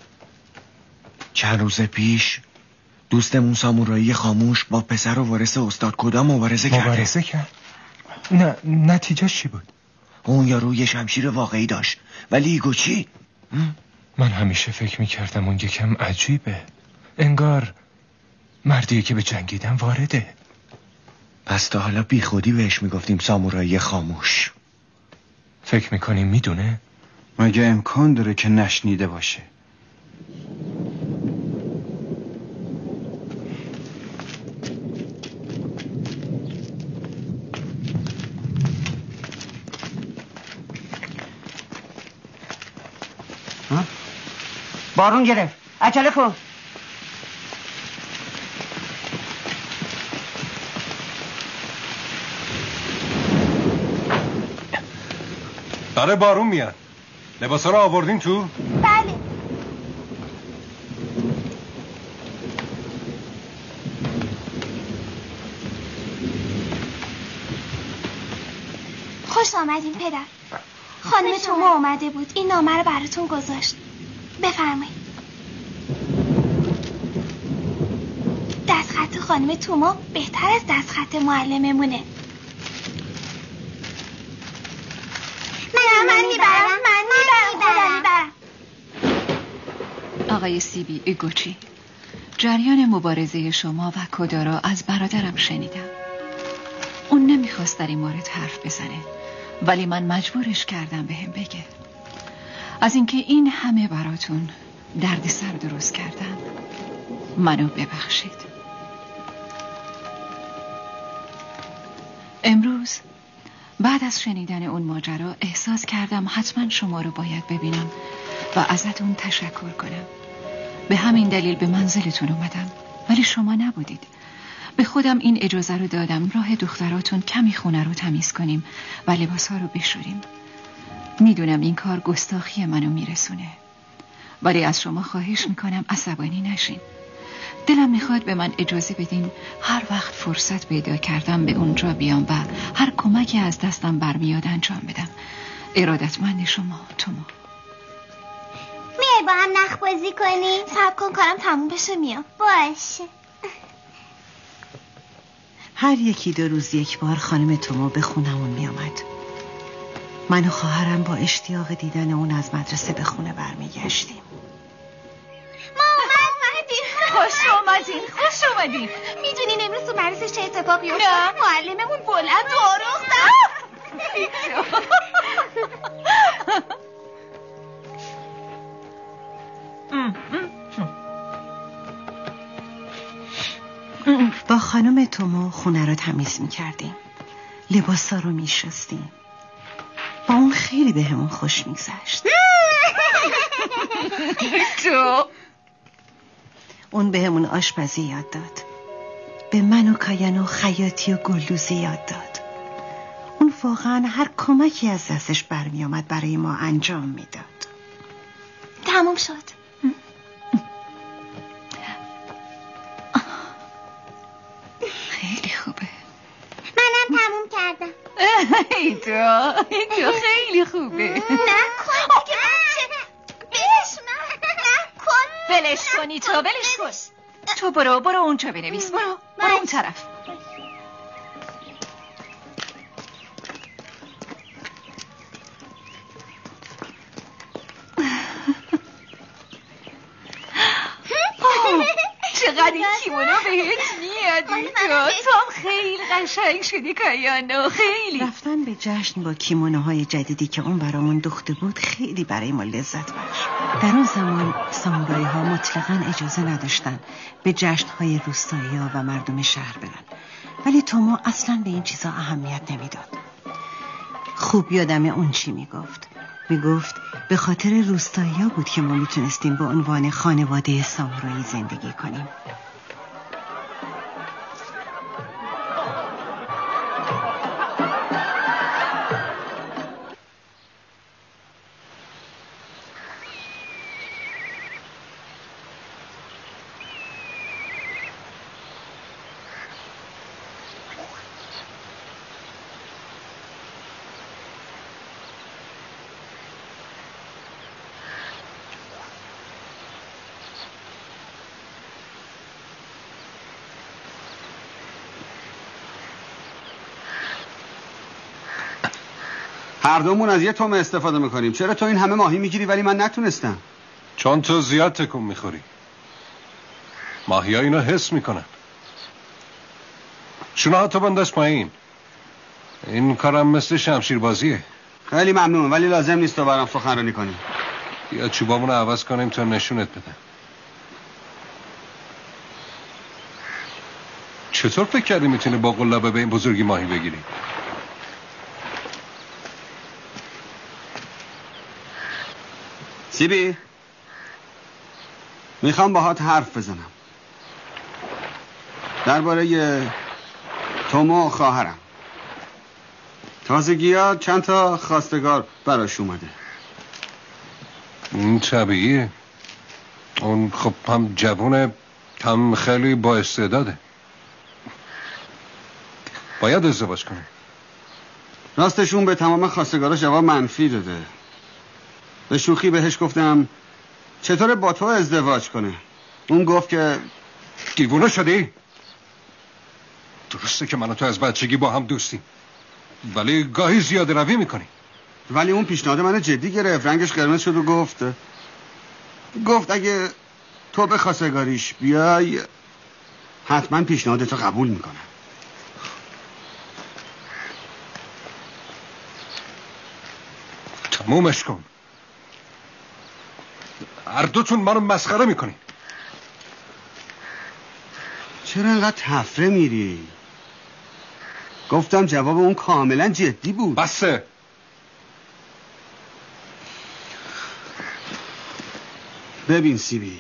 چند روز پیش دوستمون سامورایی خاموش با پسر و وارث استاد کدا مبارزه کرد. مبارزه کرد؟ نه، نتیجه چی بود؟ اون یارو یه شمشیر واقعی داشت، ولی ایگو چی؟ من همیشه فکر میکردم اون یکم عجیبه. انگار مردیه که به جنگیدن وارده. پس تا حالا بی خودی بهش میگفتیم سامورایی خاموش. فکر میکنی میدونه؟ مگه امکان داره که نشنیده باشه؟ بارون گرفت، عجله کن. داره بارون میاد. لباسا رو آوردین تو؟ بله. خوش آمدین پدر. خانم تومو اومده بود، این نامه رو براتون گذاشت. بفرمایید. دستخط خانم تومو بهتر از دستخط معلممونه. من میبرم. خدا میبرم. آقای سیبی ایگوچی، جریان مبارزه شما و کدا را از برادرم شنیدم. اون نمیخواست در این مورد حرف بزنه، ولی من مجبورش کردم بهم بگه. از اینکه این همه براتون دردسر درست کردم منو ببخشید. امروز بعد از شنیدن اون ماجرا احساس کردم حتما شما رو باید ببینم و ازتون تشکر کنم. به همین دلیل به منزلتون اومدم، ولی شما نبودید. به خودم این اجازه رو دادم راه دختراتون کمی خونه رو تمیز کنیم و لباسها رو بشوریم. میدونم این کار گستاخی منو میرسونه، ولی از شما خواهش میکنم عصبانی نشین. دلم میخواد به من اجازه بدین هر وقت فرصت پیدا کردم به اونجا بیام و هر کمکی از دستم برمیاد انجام بدم. ارادتمند شما، تومو. میای با هم نخ بازی کنیم؟ صبر کن کارم تموم بشه میام. باشه. هر یکی 2 روز یک بار خانم تومو به خونمون می آمد. من و خواهرم با اشتیاق دیدن اون از مدرسه به خونه برمیگشتیم. خوش اومدین. میدونین امروز تو مدرسه چه اتفاقی افتاد؟ معلممون بلند و آروغ با خانم تومو خونه رو تمیز میکردیم، لباسا رو میشستیم. با اون خیلی به همون خوش میگذشت. اون به همون آشپزی یاد داد، به من و کایانو خیاطی و گلدوزی یاد داد. اون واقعا هر کمکی از دستش برمی آمد برای ما انجام میداد. تموم شد. خیلی خوبه. منم تموم کردم. ایدو خیلی خوبه. نکن دیگه بچه. ولش کنی تو، ولش کن. تو برو اونجا بنویس. برو اون طرف. چقدر این کیمونو بهت میاد ایدو. تو خیلی قشنگ شدی کایانو، خیلی. رفتن به جشن با کیمونوهای جدیدی که اون برامون دوخته بود خیلی برای ما لذت بخش. در اون زمان سامورایی ها مطلقاً اجازه نداشتن به جشنهای روستایی ها و مردم شهر برن، ولی تومو اصلاً به این چیزا اهمیت نمیداد. خوب یادم اون چی میگفت به خاطر روستایی ها بود که ما میتونستیم به عنوان خانواده سامورایی زندگی کنیم. هر دومون از یه تومه استفاده میکنیم. چرا تو این همه ماهی میگیری ولی من نتونستم؟ چون تو زیاد تکون میخوری. ماهی ها اینو حس میکنن. شونه تو بنداز پایین. این کارم مثل شمشیر بازیه. خیلی ممنون ولی لازم نیست تو برام سخنرانی کنی. یا چوبامونو عوض کنیم تا نشونت بدم. چطور فکر کردی میتونی با قلابه به این بزرگی ماهی بگیری؟ سیبی میخوام باهات حرف بزنم درباره تومو خواهرم. تازگی‌ها چند تا خواستگار براش اومده. این طبیعیه. اون خب هم جوونه هم خیلی با استعداده. باید ازدواج کنه. راستشون به تمام خواستگارا جواب منفی داده. به شوخی بهش گفتم چطوره با تو ازدواج کنه. اون گفت که دیوونه شدی؟ درسته که من و تو از بچگی با هم دوستیم ولی گاهی زیاده روی میکنی. ولی اون پیشنهاد منو جدی گرفت. رنگش قرمز شد و گفت اگه تو به خواستگاریش بیای حتما پیشنهادتو قبول میکنم. تمومش کن. هر دوتون منو مسخره میکنی. چرا انقدر تفره میری؟ گفتم جواب اون کاملا جدی بود. بسه. ببین سیبی،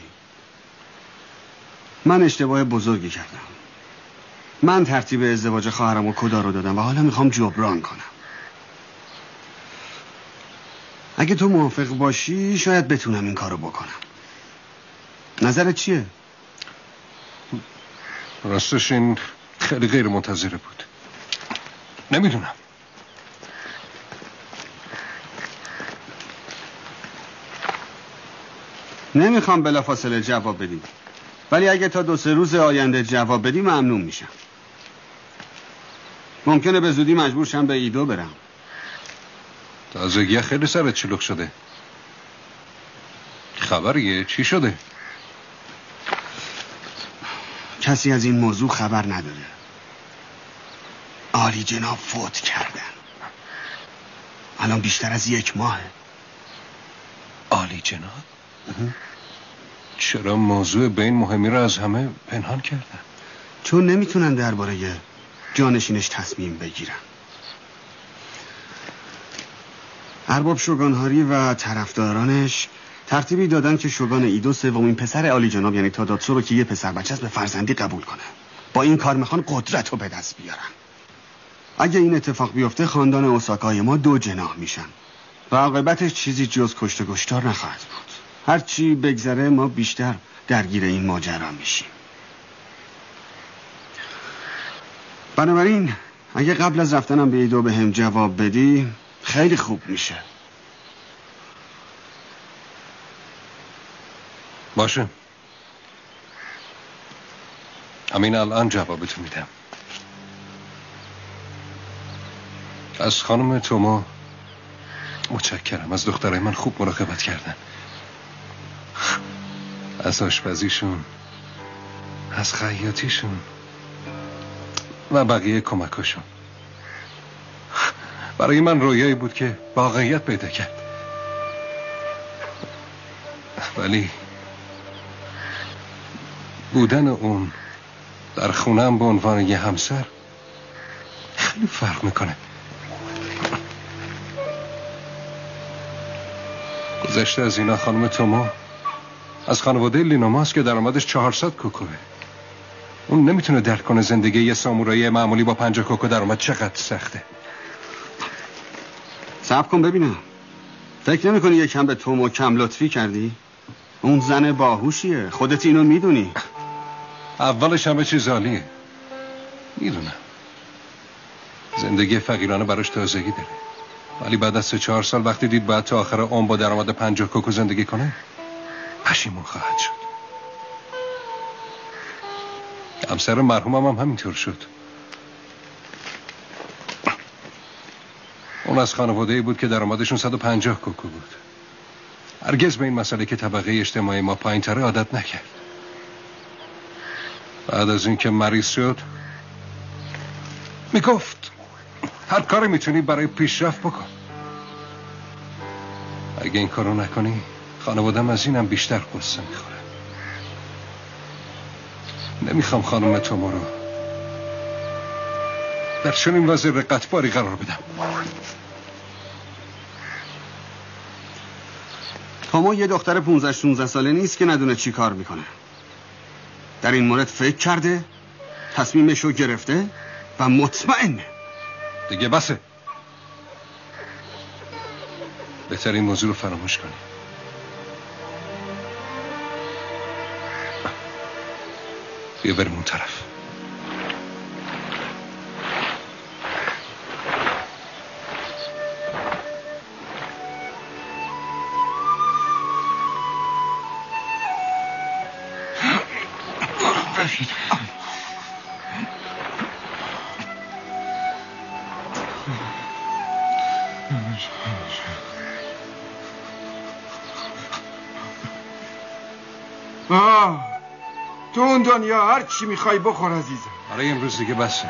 من اشتباه بزرگی کردم. من ترتیب ازدواج خواهرم و کدا رو دادم و حالا میخوام جبران کنم. اگه تو موافق باشی شاید بتونم این کارو بکنم. نظرت چیه؟ راستش این خیلی غیر منتظره بود. نمیدونم. نمیخوام بلافاصله جواب بدی، ولی اگه تا 2-3 روز آینده جواب بدی ممنون میشم. ممکنه به زودی مجبور شم به ایدو برم. تازگی خیلی سرت چلوک شده. خبریه؟ چی شده؟ کسی از این موضوع خبر نداره. عالی جناب فوت کردن. الان بیشتر از 1 ماهه. عالی جناب؟ چرا موضوع به این مهمی رو از همه پنهان کردن؟ چون نمیتونن درباره جانشینش تصمیم بگیرن. ارباب شوگانهاری و طرفدارانش ترتیبی دادن که شوگان ایدو 3مین پسر عالی جناب یعنی تاداتسو رو که یه پسر بچه است به فرزندی قبول کنه. با این کار میخوان قدرت رو به دست بیارن. اگه این اتفاق بیفته خاندان اوساکای ما 2 جناح میشن و عاقبتش چیزی جز کشت و کشتار نخواهد بود. هرچی بگذره ما بیشتر درگیر این ماجرا میشیم. بنابراین اگه قبل از رفتنم به ایدو به هم جواب بدی خیلی خوب میشه. باشه، همین الان جوابتو میدم. از خانم تومو متشکرم. از دخترای من خوب مراقبت کردن. از آشپزیشون، از خیاطیشون و بقیه کمکاشون. برای من رویایی بود که واقعیت پیدا کرد. ولی بودن اون در خونم به عنوان یه همسر خیلی فرق میکنه. گذشته از اینا خانم تومو از خانواده لینوماست که درآمدش 400 کوکوه. اون نمیتونه درک کنه زندگی یه سامورایی معمولی با 50 کوکو درآمد چقدر سخته. صبر کن ببینم. فکر نمی‌کنی یکم به تومو کم لطفی کردی؟ اون زن باهوشیه، خودت اینو میدونی. اولش همه چیز عالیه، میدونم. زندگی فقیرانه براش تازگی داره، ولی بعد از 3-4 سال وقتی دید باید تا آخر عمر با درآمد 50 کوکو زندگی کنه پشیمون خواهد شد. همسر مرحومم هم همینطور شد. اون از خانواده‌ای بود که درآمدشون 150 کوکو بود. هرگز به این مسئله که طبقه اجتماعی ما پایین‌تره عادت نکرد. بعد از اینکه مریض شد میگفت هر کاری میتونی برای پیشرفت بکن. اگه این کارو نکنی خانوادم از اینم بیشتر قصه میخوره. نمیخوام خانم تومو رو در چنین وضع رقتباری قرار بدم. تومو یه دختر 15-16 ساله نیست که ندونه چی کار میکنه. در این مورد فکر کرده، تصمیمش رو گرفته و مطمئنه. دیگه بسه. بهتر این موضوع رو فراموش کنی. بیا بریم اون طرف. تو اون دنیا هر چی میخوای بخور عزیزم. برای امروز دیگه بسه.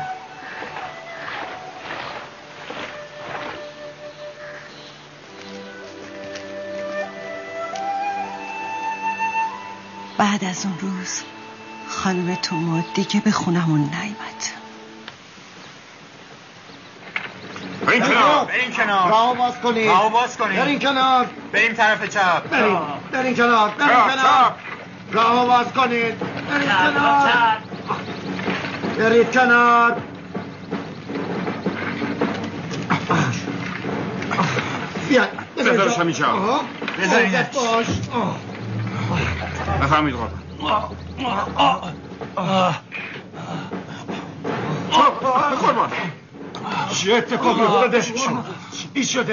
بعد از اون روز خانم تومو دیگه به خونمون نیامد. بریم کنار، بریم کنار. راهو باز کنید. راهو باز کنید. بریم کنار. بریم طرف چپ. بریم کنار. بریم کنار. راهو باز کنید. برید کنار. برید کنار. بیا. بذارش همینجا. بذارینش. بفهمید قربان. قربان چه اتفاقی افتاده؟ این شده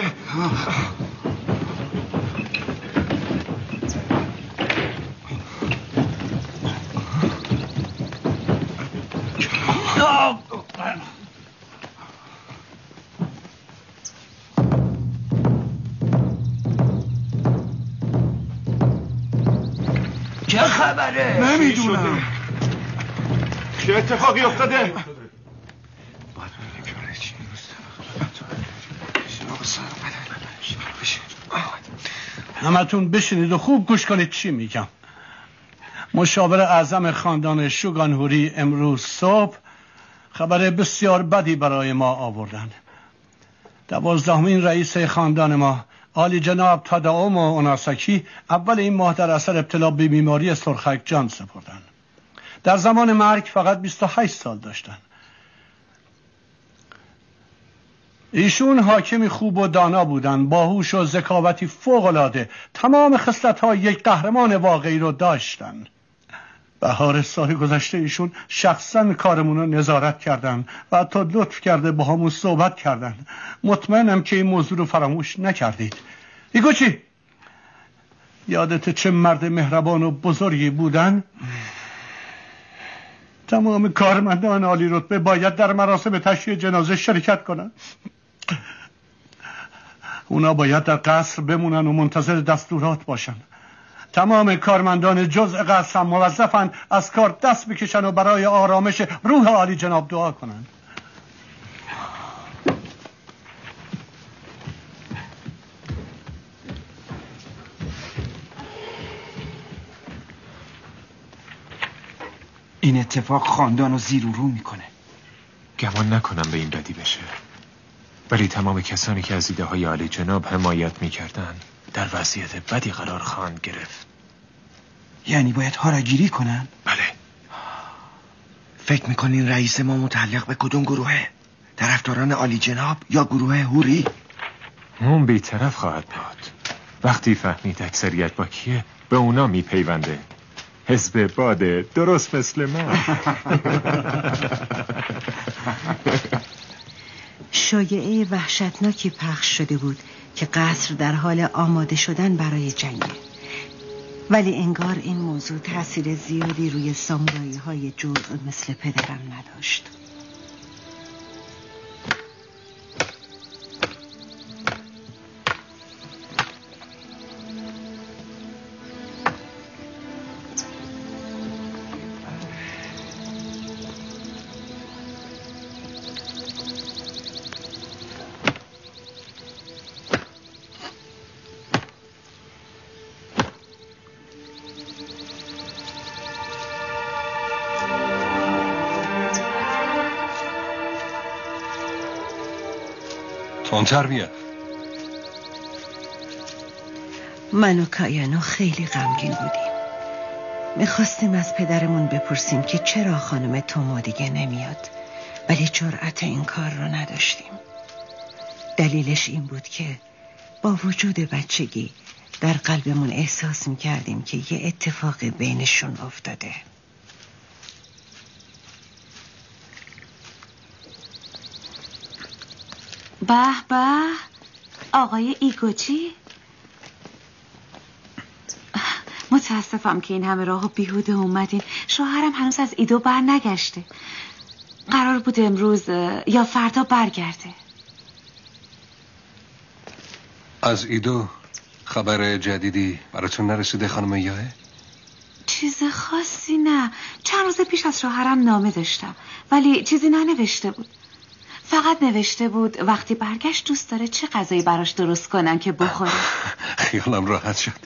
چه خبره؟ نمیدونم چه اتفاقی افتاده؟ همتون بشینید و خوب گوش کنید چی میگم. مشاور اعظم خاندان شوگانهوری امروز صبح خبر بسیار بدی برای ما آوردن. 12مین رئیس خاندان ما عالی جناب تادائومو اوناساکی اول این ماه در اثر ابتلا به بیماری سرخک جان سپردن. در زمان مرگ فقط 28 سال داشتن. ایشون حاکمی خوب و دانا بودن، باهوش و ذکاوتی فوق‌العاده، تمام خصلت‌های یک قهرمان واقعی رو داشتن. بهار سال گذشته ایشون شخصا کارمون رو نظارت کردن و حتی لطف کرده با همون صحبت کردن. مطمئنم که این موضوع رو فراموش نکردید. ایگوچی، یادت چه مرد مهربان و بزرگی بودن؟ تمام کارمندان عالی رتبه باید در مراسم تشییع جنازه شرکت کنن. اونا باید در قصر بمونن و منتظر دستورات باشن. تمام کارمندان جزء قصر هم موظفن از کار دست بکشن و برای آرامش روح عالی جناب دعا کنن. این اتفاق خاندان رو زیر و رو میکنه. گمان نکنم به این بدی بشه، ولی تمام کسانی که از ایده های عالی جناب حمایت میکردن در وضعیت بدی قرار خواهند گرفت. یعنی باید هاراگیری کنن؟ بله. فکر میکنین رئیس ما متعلق به کدوم گروهه؟ طرفداران عالی جناب یا گروه هوری؟ اون بی‌طرف خواهد بود. وقتی فهمید اکثریت با کیه به اونا میپیونده. حزب باده، درست مثل من. شایعه وحشتناکی پخش شده بود که قصر در حال آماده شدن برای جنگه، ولی انگار این موضوع تأثیر زیادی روی سامورایی های جزء مثل پدرم نداشت. تندتر بیا. من و کایانو خیلی غمگین بودیم. میخواستیم از پدرمون بپرسیم که چرا خانم تومو دیگه نمیاد، ولی جرأت این کار رو نداشتیم. دلیلش این بود که با وجود بچگی در قلبمون احساس میکردیم که یه اتفاق بینشون افتاده. به به، آقای ایگوچی، متاسفم که این همه راه بیهوده اومدین. شوهرم هنوز از ایدو بر نگشته. قرار بود امروز یا فردا برگرده. از ایدو خبر جدیدی براتون نرسیده خانم یاه؟ چیز خاصی نه. چند روز پیش از شوهرم نامه داشتم، ولی چیزی ننوشته بود. فقط نوشته بود وقتی برگشت دوست داره چه غذایی براش درست کنن که بخوره. خیالم راحت شد.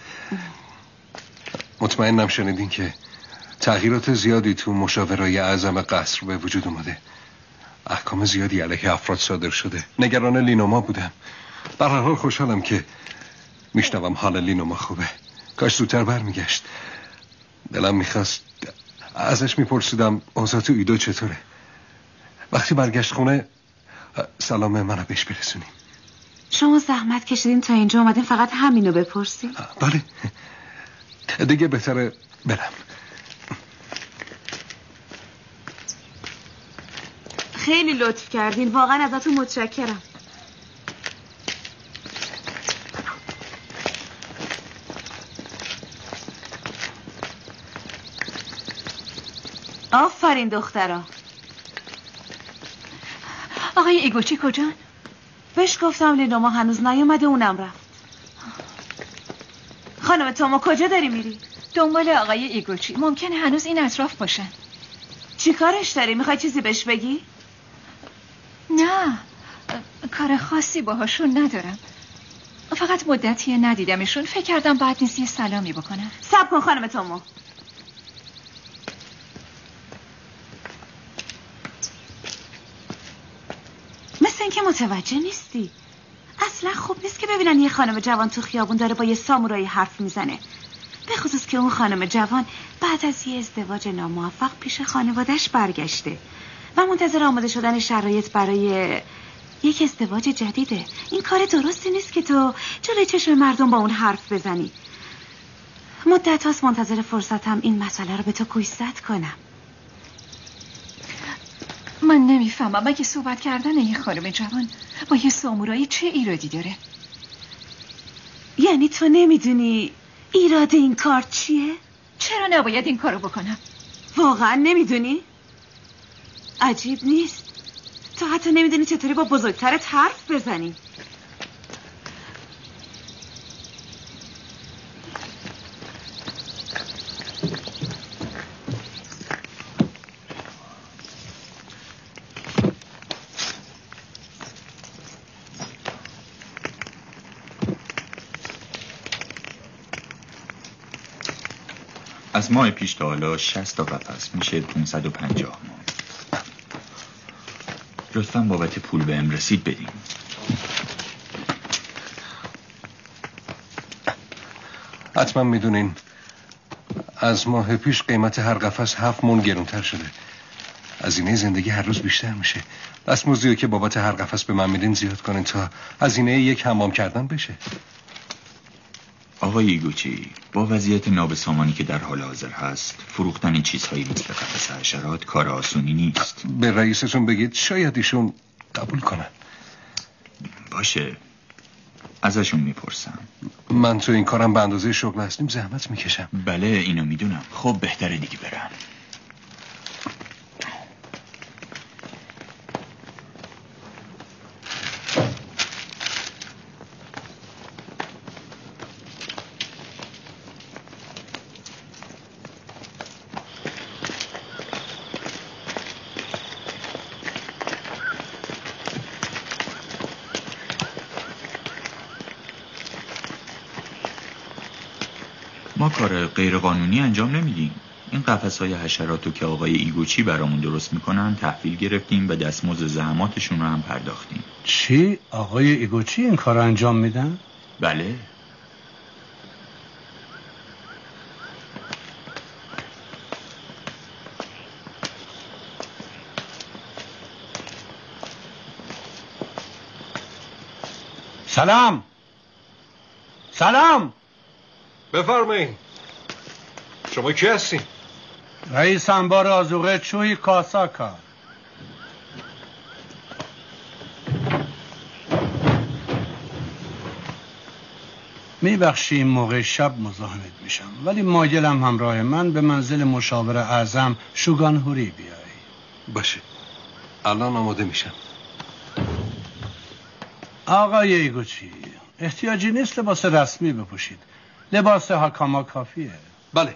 مطمئنم شنیدین که تغییرات زیادی تو مشاورای اعظم قصر به وجود اومده. احکام زیادی علیه افراد صادر شده. نگران لینوما بودم. در هر حال خوشحالم که میشنوم حال لینوما خوبه. کاش زودتر برمیگشت. دلم میخواست ازش میپرسیدم اوضاع تو ایدو چطوره. وقتی برگشت خونه سلام منو بهش برسونیم. شما زحمت کشیدین تا اینجا اومدین فقط همینو بپرسین؟ بله، دیگه بهتره برم. خیلی لطف کردین، واقعا ازتون متشکرم. آفرین دخترا. آقای ایگوچی کجا؟ بهش گفتم لینوما هنوز نیومده، اونم رفت. خانم تومو کجا داری میری؟ دنبال آقای ایگوچی. ممکنه هنوز این اطراف باشن. چی کارش داری؟ میخوای چیزی بهش بگی؟ نه، کار خاصی باهاشون ندارم. فقط مدتیه ندیدمشون. فکر کردم بعد نیست یه سلامی بکنم. صبر کن خانم تومو. مثل اینکه متوجه نیستی. اصلا خوب نیست که ببینن یه خانم جوان تو خیابون داره با یه سامورایی حرف میزنه، به خصوص که اون خانم جوان بعد از یه ازدواج ناموفق پیش خانواده‌اش برگشته و منتظر آماده شدن شرایط برای یک ازدواج جدیده. این کار درستی نیست که تو جلوی چشم مردم با اون حرف بزنی. مدت هاست منتظر فرصتم این مسئله رو به تو گوشزد کنم. من نمیفهمم اگه صحبت کردن یه خانم جوان با یه سامورایی چه ایرادی داره؟ یعنی تو نمیدونی ایراد این کار چیه؟ چرا نباید این کارو بکنم؟ واقعا نمیدونی؟ عجیب نیست. تو حتی نمیدونی چطوری با بزرگترت حرف بزنی. از ماه پیش تا حالا 60 تا قفس میشه 550 ماه. لطفاً بابت پول بهم رسید بدیم. حتما میدونین از ماه پیش قیمت هر قفس 7 من گرونتر شده. هزینه زندگی هر روز بیشتر میشه. دستمزدی که بابت هر قفس به من میدین زیاد کنین تا هزینه یک حمام کردن بشه. آقای ایگوچی، با وضعیت نابسامانی که در حال حاضر هست فروختن این چیزهایی مثل قفس حشرات کار آسونی نیست. به رئیستون بگید شاید ایشون قبول کنن. باشه، ازشون میپرسم. من تو این کارم به اندازه شغل هستیم زحمت میکشم. بله اینو میدونم. خب بهتره دیگه برم. ما کار غیرقانونی انجام نمیدیم. این قفس‌های حشراتو که آقای ایگوچی برامون درست میکنن تحویل گرفتیم و دستمزد زحماتشون رو هم پرداختیم. چی؟ آقای ایگوچی این کار رو انجام میدن؟ بله. سلام. سلام. بفرمایید. شما کی هستین؟ رئیس انبار آذوقه چوی کاساکا. میبخشی این موقع شب مزاحمت میشم، ولی مایلم همراه من به منزل مشاور اعظم شوگانهوری بیایی. باشه، الان آماده میشم. آقای ایگوچی، احتیاجی نیست لباس رسمی بپوشید. لباس هاکاما کافیه. بله.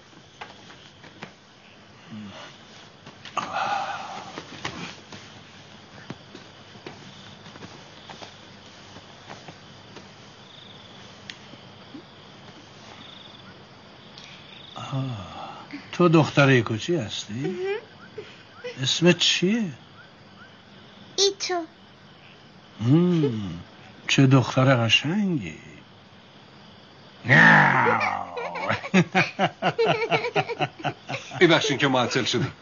تو دختر ایگوچی هستی؟ اسمت چیه؟ ایتو. چه دختر قشنگی. ببخشید که معطل شدیم.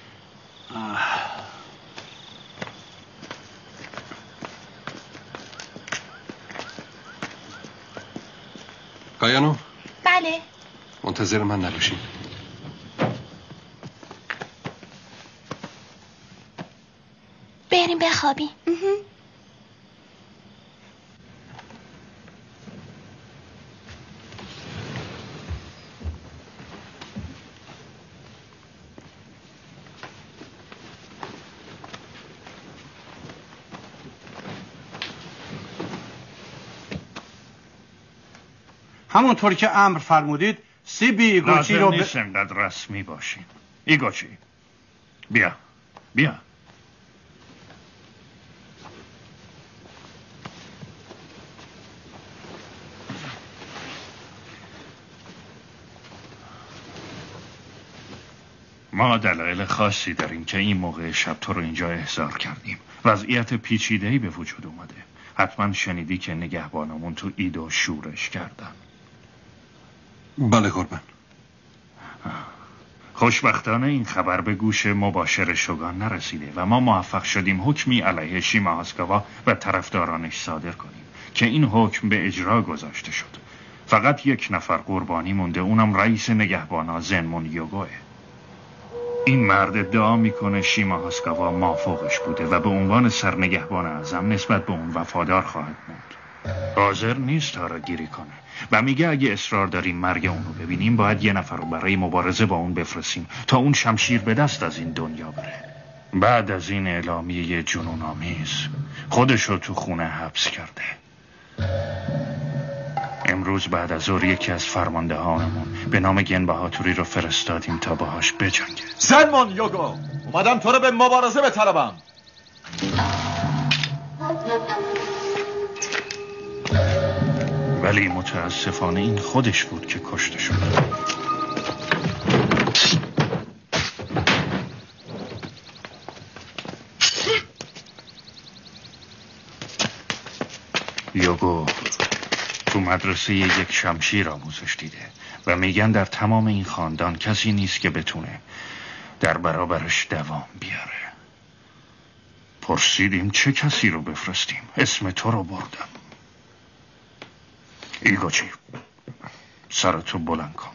کایانو؟ بله. منتظر من نباشید. بریم بخوابیم. همونطور که امر فرمودید سیبی ایگوچی رو لازم نیست انقدر رسمی باشین. ایگوچی بیا بیا. ما دلایل خاصی داریم که این موقع شب تو رو اینجا احضار کردیم. وضعیت پیچیده‌ای به وجود اومده. حتما شنیدی که نگهبانمون تو ایدو شورش کردن. بله قربان. خوشبختانه این خبر به گوش مباشر شوگان نرسیده و ما موفق شدیم حکمی علیه شیما هاسکاوا و طرفدارانش صادر کنیم که این حکم به اجرا گذاشته شد. فقط یک نفر قربانی مونده، اونم رئیس نگهبانا زنمون یوگوه. این مرد ادعا میکنه شیما هاسکاوا مافوقش بوده و به عنوان سرنگهبان اعظم نسبت به اون وفادار خواهد موند. حاضر نیست تا را گیری کنه و میگه اگه اصرار داریم مرگ اونو ببینیم باید یه نفر رو برای مبارزه با اون بفرستیم تا اون شمشیر به دست از این دنیا بره. بعد از این اعلامیه جنون آمیز خودشو تو خونه حبس کرده. امروز بعد از ظهر یکی از فرماندهانمون به نام گن بهاتوری رو فرستادیم تا باهاش بجنگه. زنمون یوگو، اومدم تو رو به مبارزه بطلبم. ولی متاسفانه این خودش بود که کشته شد. یوگو تو مدرسه یک شمشیر آموزش دیده و میگن در تمام این خاندان کسی نیست که بتونه در برابرش دوام بیاره. پرسیدیم چه کسی رو بفرستیم، اسم تو رو بردم. ایگوچی سرتو بلند کن.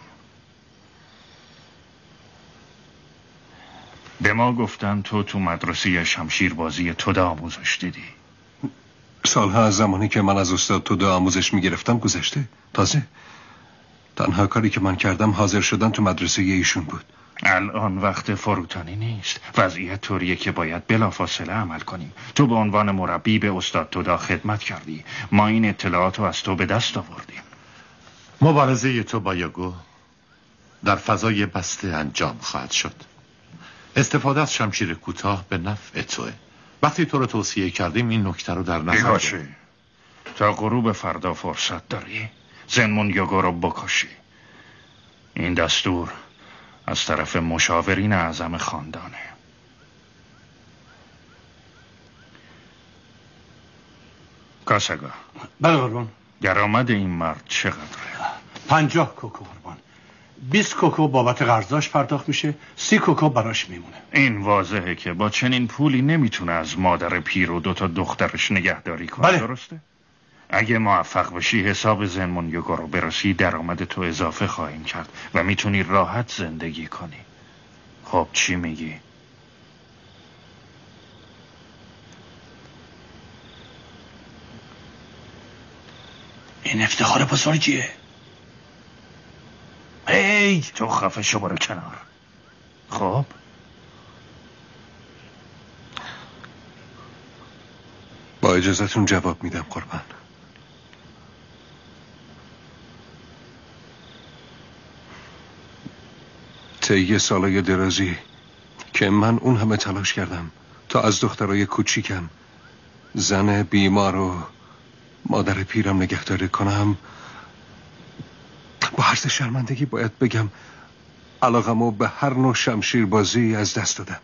به ما گفتن تو مدرسه شمشیربازی تودا آموزش دیدی. سالها از زمانی که من از استاد تودا آموزش میگرفتم گذشته. تازه تنها کاری که من کردم حاضر شدن تو مدرسه ایشون بود. الان وقت فروتنی نیست. وضعیت طوریه که باید بلافاصله عمل کنیم. تو به عنوان مربی به استاد تودا خدمت کردی. ما این اطلاعات رو از تو به دست آوردیم. مبارزه تو با یوگو در فضای بسته انجام خواهد شد. استفاده از شمشیر کوتاه به نفع توه. وقتی تو رو توصیه کردیم این نکته رو در نظر باشه. تا غروب فردا فرصت داری زنمون یوگو رو بکشی. این دستور از طرف مشاورین اعظم خاندانه. کاساگا. بله قربان. درآمد این مرد چقدره؟ 50 کوکو قربان. 20 کوکو بابت قرضاش پرداخت میشه، 30 کوکو براش میمونه. این واضحه که با چنین پولی نمیتونه از مادر پیر و 2 دخترش نگهداری کنه. بله. درسته؟ اگه موفق بشی حساب زنمون یوگو رو برسی درآمد تو اضافه خواهیم کرد و میتونی راحت زندگی کنی. خب چی میگی؟ این افتخار بزرگیه. ای تو خفه شو برو کنار. خب با اجازتون جواب میدم قربان. طی سالای درازی که من اون همه تلاش کردم تا از دخترای کوچیکم، زن بیمار و مادر پیرم نگهداری کنم، با عرض شرمندگی باید بگم علاقمو به هر نوع شمشیر بازی از دست دادم.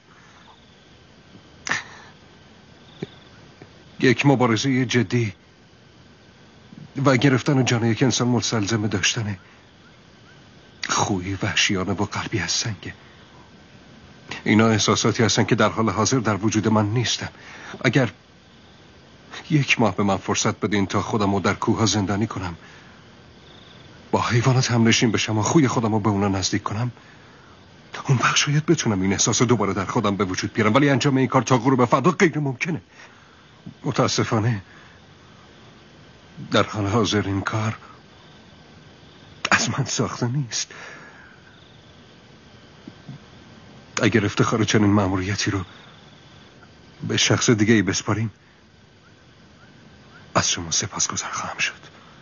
یک مبارزه جدی و گرفتن جان یک انسان مستلزم داشتن خوی وحشیانه و قلبی از سنگه. اینا احساساتی هستن که در حال حاضر در وجود من نیستن. اگر 1 ماه به من فرصت بدین تا خودمو در کوه ها زندانی کنم، با حیوانات همنشین بشم و خوی خودمو به اونا نزدیک کنم، اون وقت شاید بتونم این احساس دوباره در خودم به وجود بیارم، ولی انجام این کار تا غروب فردا غیر ممکنه. متاسفانه در حال حاضر این کار از من ساخته نیست. اگر افتخار چنین مأموریتی رو به شخص دیگه ای بسپاریم از شما سپاسگزار خواهم شد.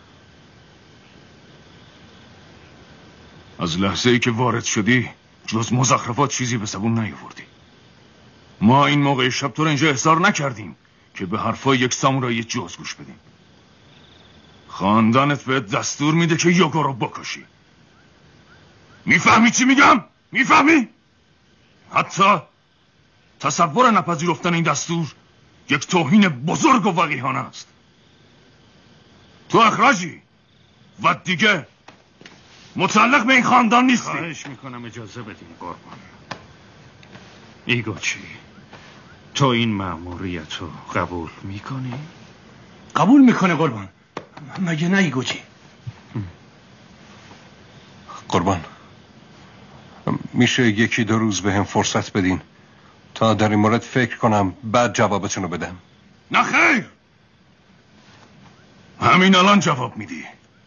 از لحظه ای که وارد شدی جز مزخرفات چیزی به زبون نیاوردی. ما این موقع شب تو رو اینجا احضار نکردیم که به حرفای یک سامورایی جز گوش بدیم. خاندانت بهت دستور میده که یوگو رو بکشی. میفهمی چی میگم؟ میفهمی؟ حتی تصور نپذیرفتن این دستور یک توهین بزرگ و وقیحانه است. تو اخراجی و دیگه متعلق به این خاندان نیستی. خواهش میکنم اجازه بدین قربان. ایگوچی، تو این مأموریت رو قبول میکنی؟ قبول میکنه قربان. مگه نه ایگوچی؟ قربان، میشه یکی دو روز به هم فرصت بدین تا در این مورد فکر کنم بعد جوابتون رو بدم؟ نه خیر، همین الان جواب میدی.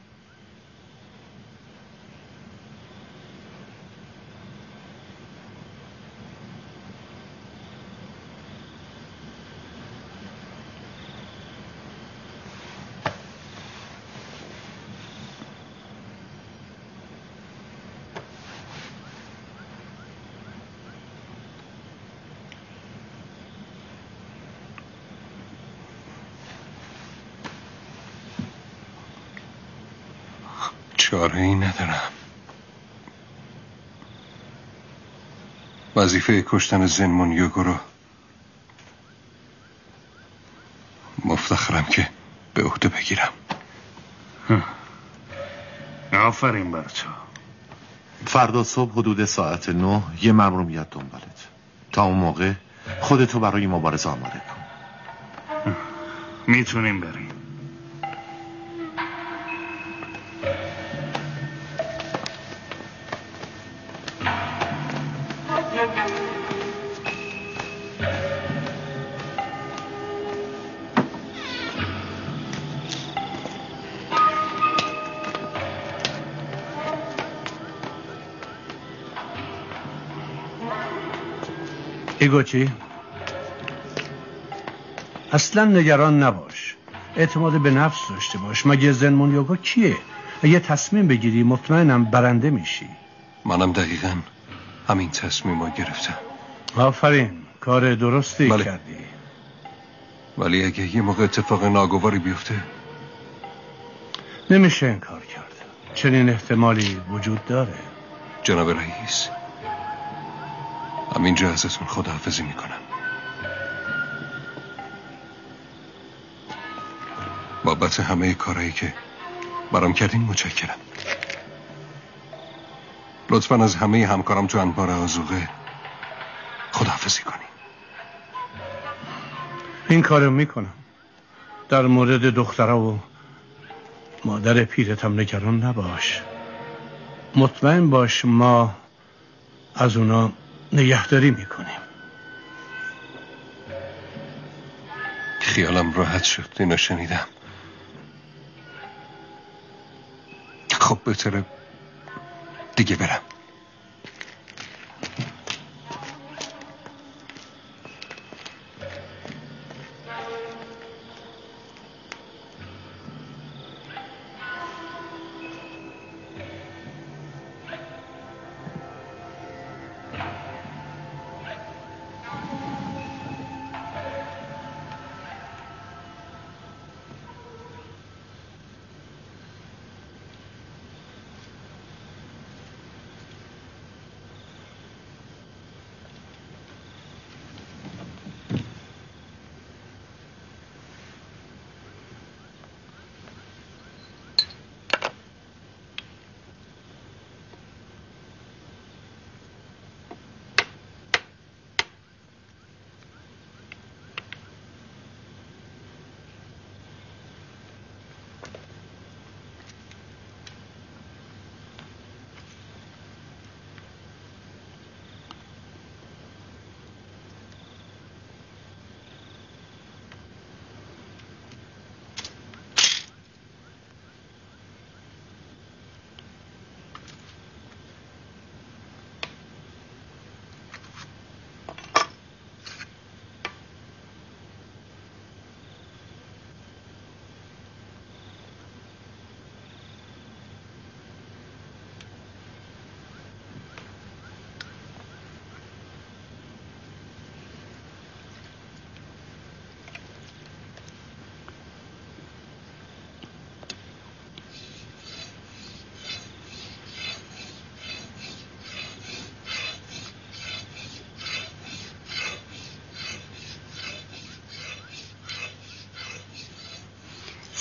چاره‌ای ندارم. وظیفه کشتن زنمون یوگو رو مفتخرم که به عهده بگیرم. آفرین بر تو. فردا صبح حدود ساعت 9 یه مأمور میاد دنبالت. تا اون موقع خودتو برای مبارزه آماده کن. میتونیم بریم. ایگوچی، اصلا نگران نباش. اعتماد به نفس داشته باش. مگه زنمون یوگو کیه؟ اگه تصمیم بگیری مطمئنم برنده میشی. منم دقیقاً همین تصمیم رو گرفتم. آفرین، کار درستی کردی. ولی اگه یه موقع اتفاق ناگواری بیفته نمیشه این کار کرد. چنین احتمالی وجود داره. جناب رئیس، همینجا ازتون خداحافظی میکنم. بابت همه کارهایی که برام کردین متشکرم. لطفاً از همه همکارم تو انبار آذوقه خداحافظی کنین. این کارو میکنم. در مورد دخترها و مادر پیرتم نگران نباش. مطمئن باش ما از اونا نگهداری میکنیم. خیالم راحت شد اینو شنیدم. خب بهتره دیگه برم.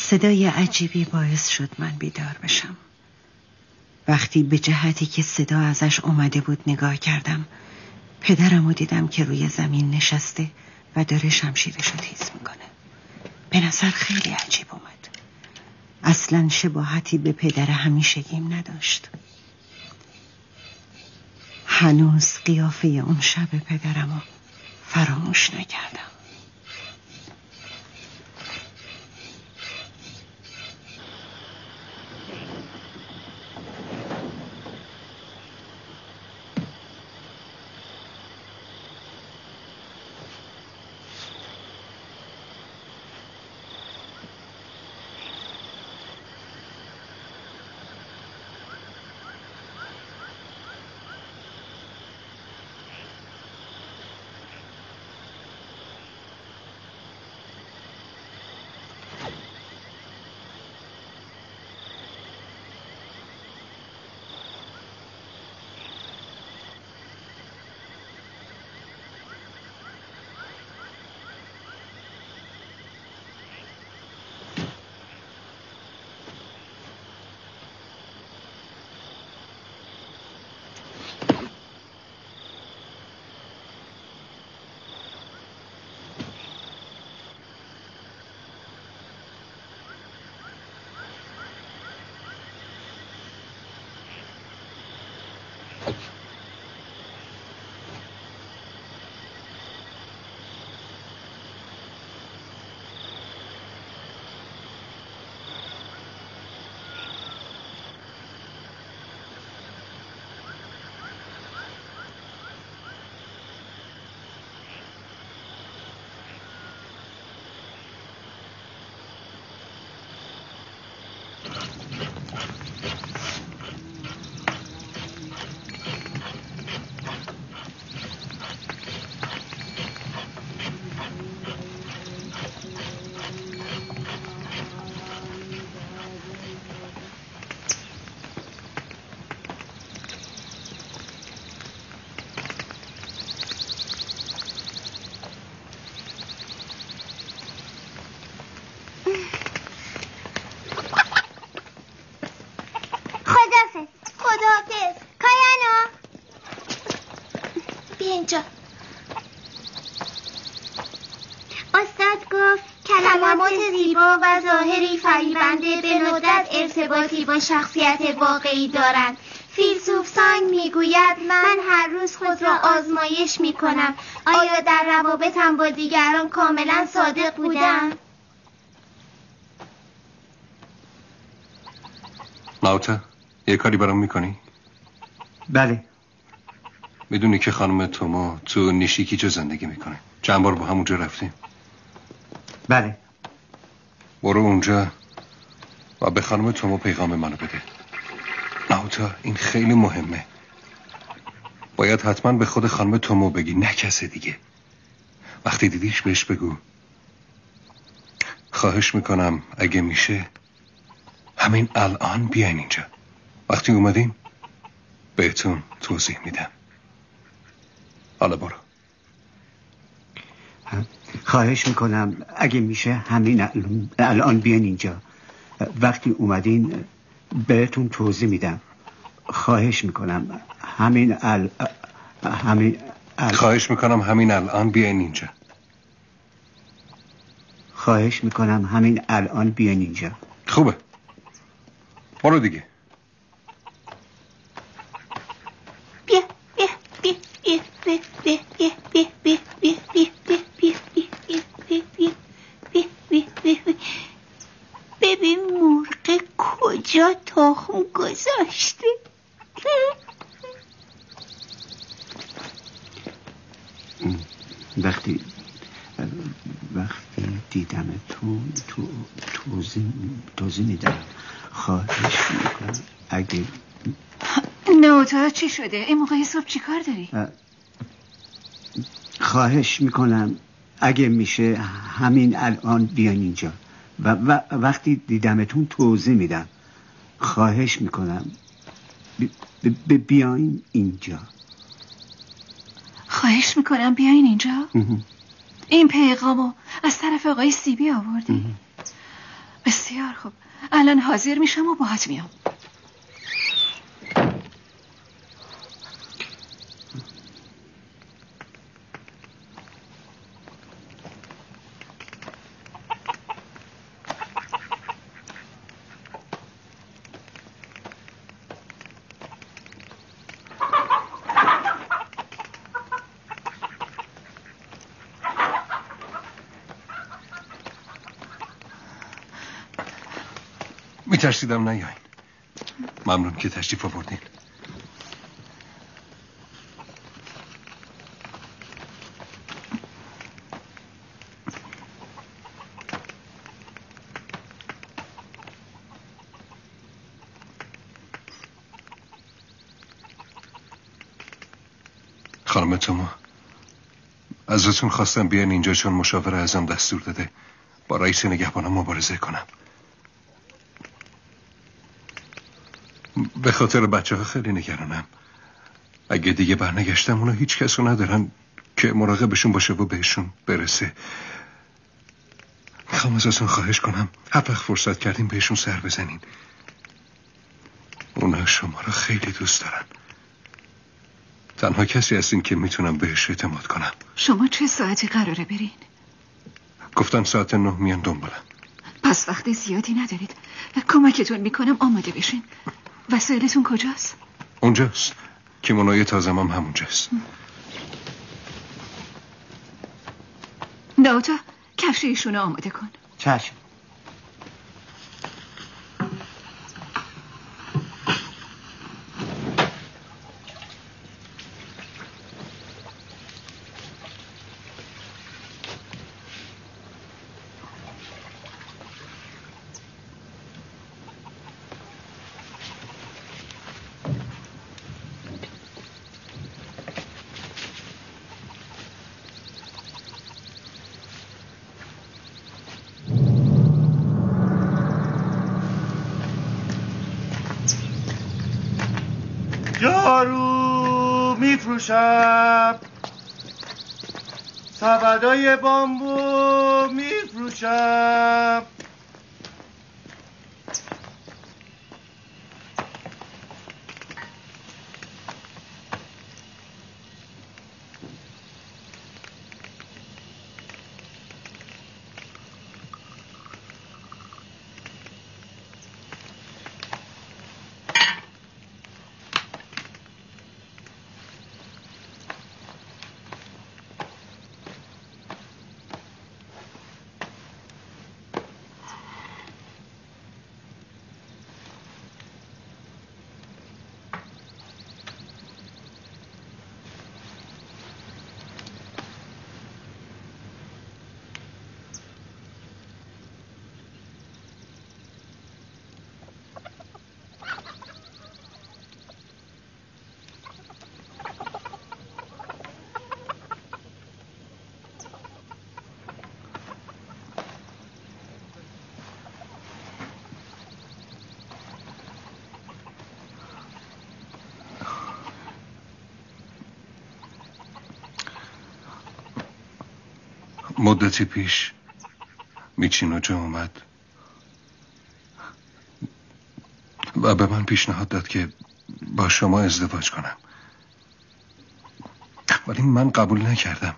صدای عجیبی باعث شد من بیدار بشم. وقتی به جهتی که صدا ازش اومده بود نگاه کردم، پدرمو دیدم که روی زمین نشسته و داره شمشیرشو تیز میکنه. به نظر خیلی عجیب اومد. اصلا شباهتی به پدر همیشگیم نداشت. هنوز قیافه اون شب پدرمو فراموش نکردم. و ظاهری فریبنده به ندرت ارتباطی با شخصیت واقعی دارند. فیلسوف سانگ میگوید من هر روز خود را آزمایش میکنم. آیا در روابطم با دیگران کاملا صادق بودم؟ ناوتا یه کاری برام میکنی؟ بله. میدونی که خانم تومو تو نیشیکیچو زندگی میکنه؟ چند بار با هم اونجا رفتیم؟ بله. برو اونجا و به خانم تومو پیغام منو بده. ناوتا این خیلی مهمه. باید حتما به خود خانم تومو بگی، نه کس دیگه. وقتی دیدیش بهش بگو خواهش میکنم اگه میشه همین الان بیاین اینجا. وقتی اومدین بهتون توضیح میدم. حالا برو. خواهش میکنم اگه میشه همین الان بیاین اینجا. وقتی اومدین بهتون توضیح میدم. خواهش میکنم خواهش میکنم همین الان بیاین اینجا. خواهش میکنم همین الان بیاین اینجا. خوبه، برو دیگه. ببین مرغ کجا تخم گذاشته. وقتی دیدمتون توضیح میدم. خواهش میکنم اگه نوتا چی شده؟ این موقع صبح چی کار داری؟ خواهش میکنم اگه میشه همین الان بیاین اینجا و وقتی دیدمتون توضیح میدم. خواهش میکنم بیاین اینجا. خواهش میکنم بیاین اینجا. این پیغامو از طرف آقای سیبی آوردی. بسیار خوب، الان حاضر میشم و باهات میام. میترسیدم نیاین. ممنون که تشریف آوردین. خانم توما، ازتون خواستم بیاین اینجا چون مشاور اعظم دستور داده با رئیس نگهبانان مبارزه کنم. به خاطر بچه ها خیلی نگرانم. اگه دیگه برنگشتم اونا هیچ کسو ندارن که مراقبشون باشه و بهشون برسه. میخوام ازتون خواهش کنم هر وقت فرصت کردیم بهشون سر بزنین. اونا شما رو خیلی دوست دارن. تنها کسی هستین که میتونم بهش اعتماد کنم. شما چه ساعتی قراره برین؟ گفتن ساعت 9 میان دنبالم. پس وقت زیادی ندارید. کمکتون میکنم آماده بشین. وسایلتون کجاست؟ اونجاست. کیمونوی تازم هم همونجاست. داوتا کفش ایشونو آماده کن. چشم. جارو میفروشم، سبدای بامبو میفروشم. مدتی پیش میچینوجا اومد و به من پیشنهاد داد که با شما ازدواج کنم، ولی من قبول نکردم.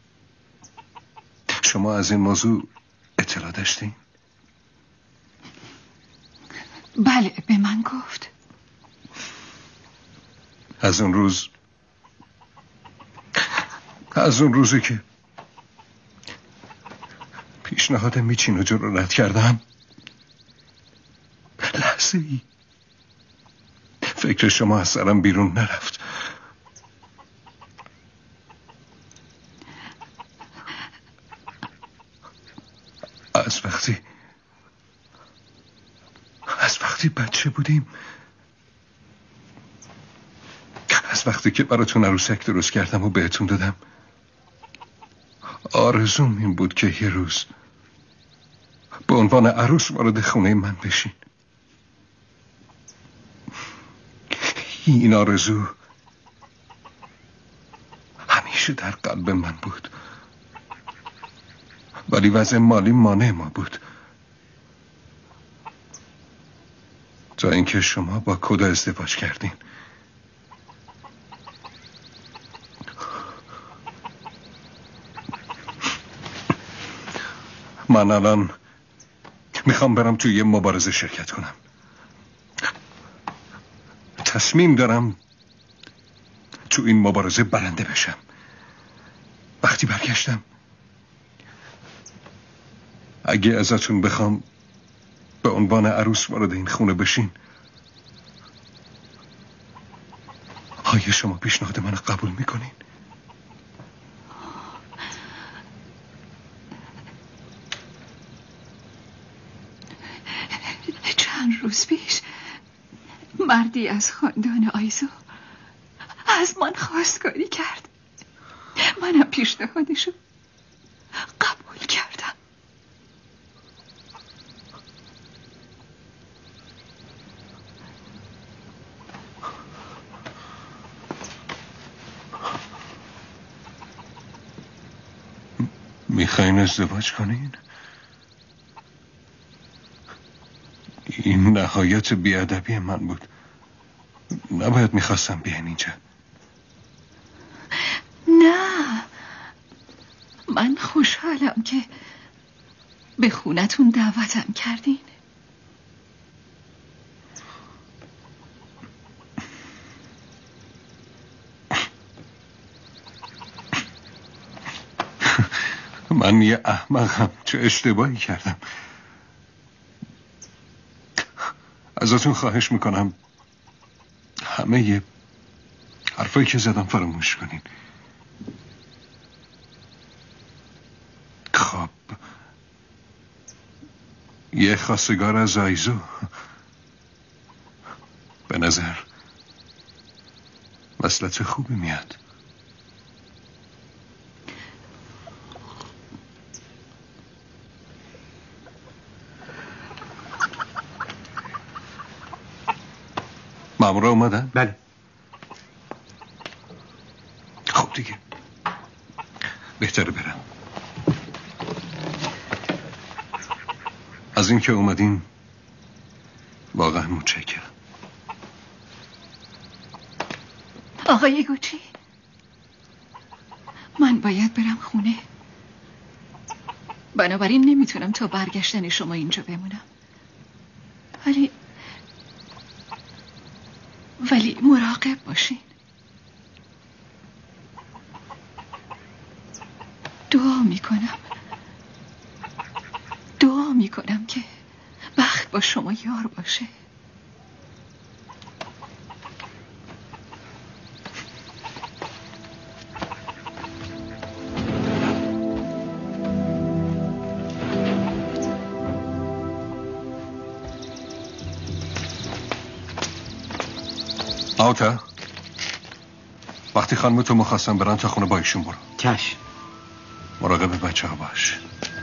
شما از این موضوع اطلاع داشتین؟ بله، به من گفت. از اون روزی که پیشنهاد میچینوجا رو رد کردم، لحظه ای فکر شما از سرم بیرون نرفت. از وقتی بچه بودیم، از وقتی که براتون عروسک درست کردم و بهتون دادم، آرزوم این بود که یه روز به عنوان عروس وارد خونه من بشین. این آرزو همیشه در قلب من بود، ولی وضع مالی مانع ما بود. تا اینکه شما با کدا ازدواج کردین. من الان میخوام برم توی یه مبارزه شرکت کنم. تصمیم دارم تو این مبارزه برنده بشم. وقتی برگشتم اگه ازتون بخوام به عنوان عروس وارد این خونه بشین، آیا شما پیشنهاد منو قبول میکنین؟ چند روز پیش مردی از خاندان آیزو از من خواستگاری کرد. منم پیشنهادشو قبول کردم. میخواین ازدواج کنین؟ این نهایت بیادبی من بود. نباید میخواستم بیاین اینجا. نه، من خوشحالم که به خونتون دعوتم کردین. من یه احمقم، چه اشتباهی کردم. ازتون خواهش میکنم همه حرفایی که زدم فراموش کنین. خب یه خواستگار از آیزو به نظر وصلت خوبی میاد. مامورا اومدن؟ بله. خب دیگه بهتره برم. از این که اومدین واقعا متشکرم. آقای گوچی، من باید برم خونه، بنابراین نمیتونم تا برگشتن شما اینجا بمونم. ولی مراقب باشین. دعا میکنم که بخت با شما یار باشه. آوتا، وقتی خانمتو مخواستم برن تا خونه با ایشون برو. چشم. مراقب بچه ها باش.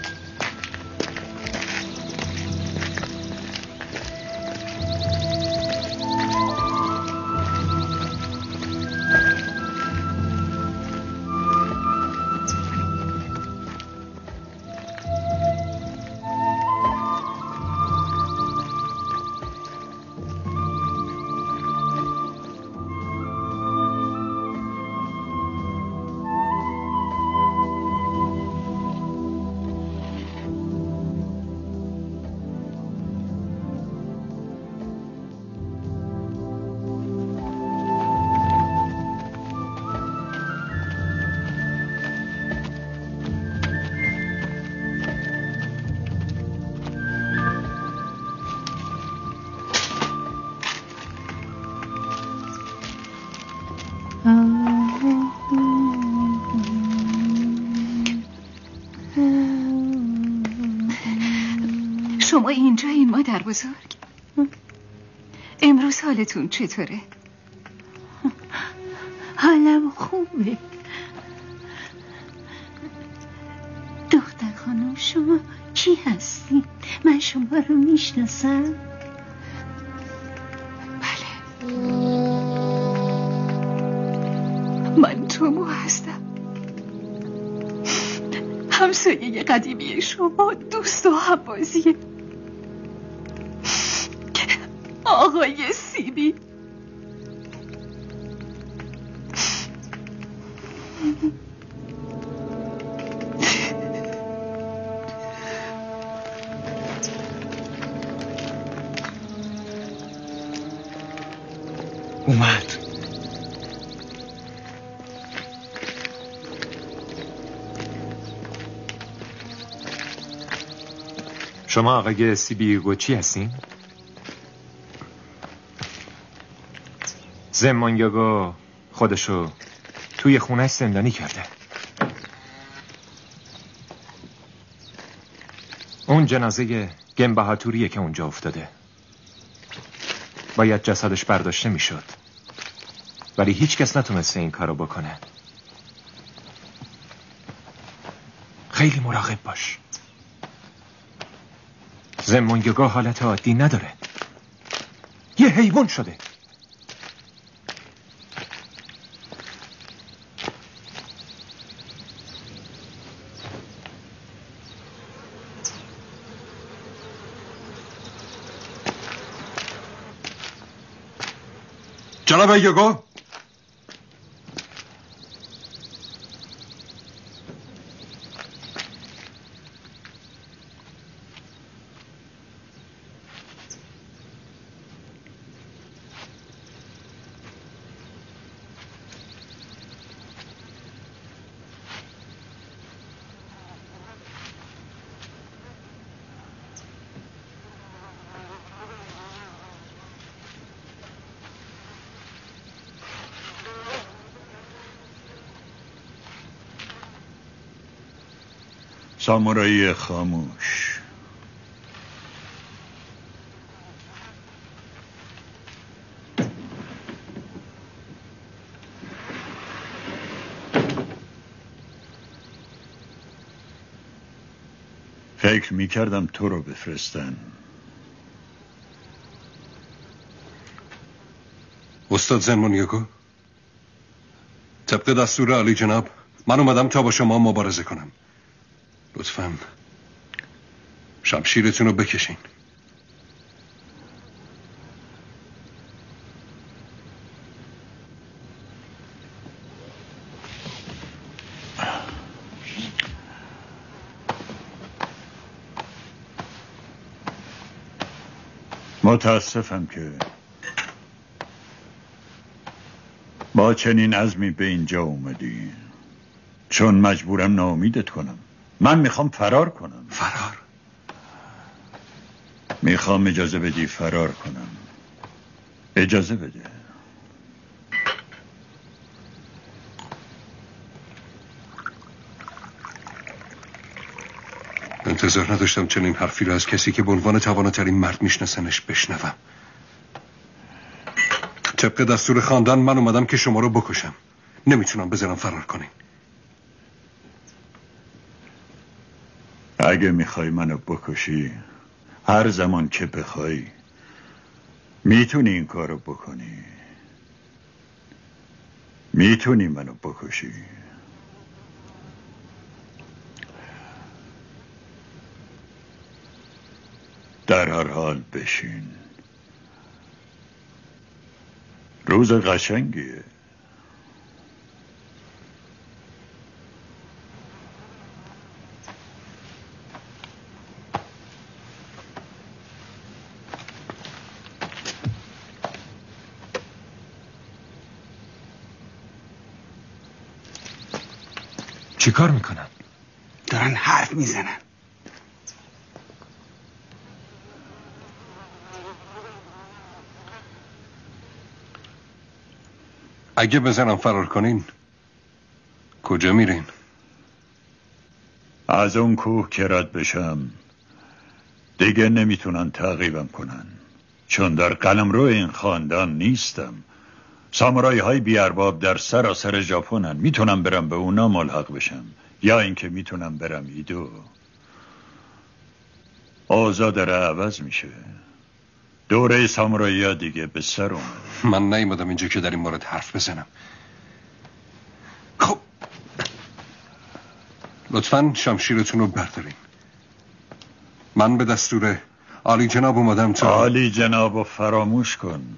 شما اینجایین مادر بزرگ؟ امروز حالتون چطوره؟ حالم خوبه. دختر خانم، شما کی هستی؟ من شما رو میشناسم؟ بله، من تومو هستم، همسایه قدیمی شما، دوست و همبازیه. آقای سیبی. اومد. شما آقای سیبیگوچی هستین؟ زمانیاگو خودشو توی خونش زندانی کرده. اون جنازه گنبهاتوریه که اونجا افتاده. باید جسدش برداشته میشد، ولی هیچ کس نتونسته این کارو بکنه. خیلی مراقب باش. زمانیاگو حالت عادی نداره، یه حیوان شده. جناب یوگو، سامورایی خاموش. فکر می‌کردم تو رو بفرستن. استاد زمانیاگو، طبق دستور عالی جناب من اومدم تا با شما مبارزه کنم. لطفاً شمشیرتون رو بکشین. متاسفم که با چنین عزمی به اینجا اومدی، چون مجبورم ناامیدت کنم. من میخوام فرار کنم. فرار؟ میخوام اجازه بدی فرار کنم. اجازه بده. انتظار نداشتم چنین حرفی رو از کسی که به عنوان تواناترین مرد میشناسنش بشنوم. طبق دستور خاندان من اومدم که شما رو بکشم. نمیتونم بذارم فرار کنین. اگه میخوای منو بکشی، هر زمان که بخوای میتونی این کارو بکنی. میتونی منو بکشی. در هر حال بشین. روز قشنگیه. چی کار میکنن؟ دارن حرف میزنن. اگه بزنم فرار کنین کجا میرین؟ از اون کوه که رد بشم دیگه نمیتونن تعقیبم کنن، چون در قلمرو این خاندان نیستم. سامورایی های بیارباب در سراسر ژاپنن. میتونم برم به اونا ملحق بشم، یا اینکه میتونم برم ایدو. اوضاع داره عوض میشه. دوره سامورایی ها دیگه به سر اومد. من نیومدم اینجا که در این مورد حرف بزنم. خب لطفاً شمشیرتون رو بردارین. من به دستور عالی جناب اومدم تا عالی جناب و فراموش کن.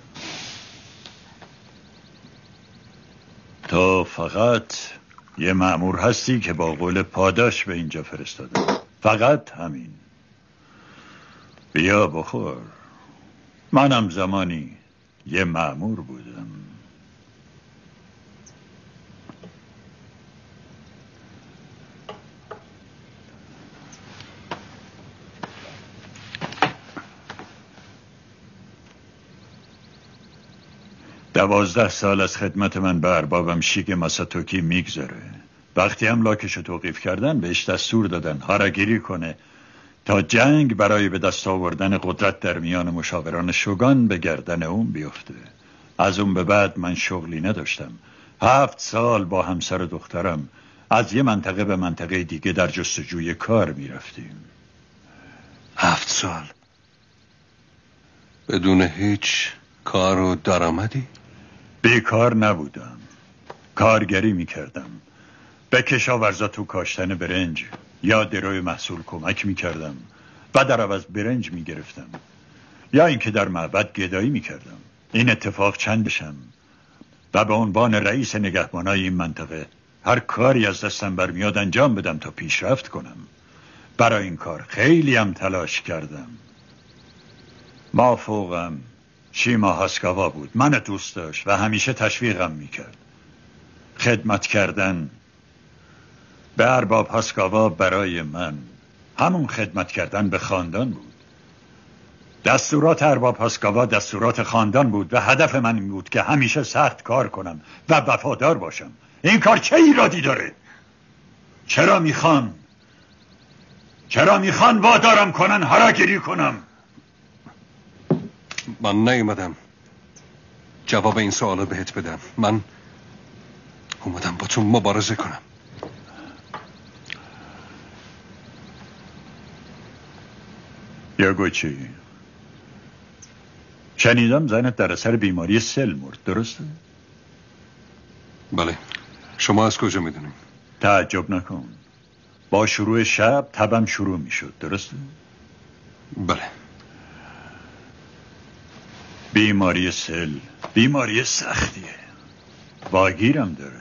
تو فقط یه مأمور هستی که با قول پاداش به اینجا فرستاده. فقط همین. بیا بخور. منم زمانی یه مأمور بودم. دوازده سال از خدمت من به اربابم شیگ ماساتوکی میگذره. وقتی هم لاکشو توقیف کردن بهش دستور دادن هاراگیری کنه تا جنگ برای به دست آوردن قدرت در میان مشاوران شوگان به گردن اون بیفته. از اون به بعد من شغلی نداشتم. 7 سال با همسر و دخترم از یه منطقه به منطقه دیگه در جستجوی کار میرفتیم. 7 سال بدون هیچ کار و درآمدی؟ بیکار نبودم. کارگری میکردم. به کشاورزا تو کاشتن برنج یا دروی محصول کمک میکردم و در عوض برنج میگرفتم، یا اینکه در معبد گدایی میکردم. این اتفاق چندشم و به عنوان رئیس نگهبانای این منطقه هر کاری از دستم برمیاد انجام بدم تا پیشرفت کنم. برای این کار خیلی هم تلاش کردم. ما فوقم شیما هاسکاوا بود. من دوست داشت و همیشه تشویقم میکرد. خدمت کردن به ارباب هاسکاوا برای من همون خدمت کردن به خاندان بود. دستورات ارباب هاسکاوا دستورات خاندان بود و هدف من این بود که همیشه سخت کار کنم و وفادار باشم. این کار چه ایرادی داره؟ چرا میخوان وادارم کنن هاراگیری کنم؟ من نیومدم جواب این سوالو بهت بدم. من اومدم با تو مبارزه کنم. یاگوچی، شنیدم زنت در اثر بیماری سل مرد، درسته؟ بله. شما از کجا میدونید؟ تعجب نکن. با شروع شب تبم شروع میشد، درسته؟ بله. بیماری سل بیماری سختیه. واگیرم داره.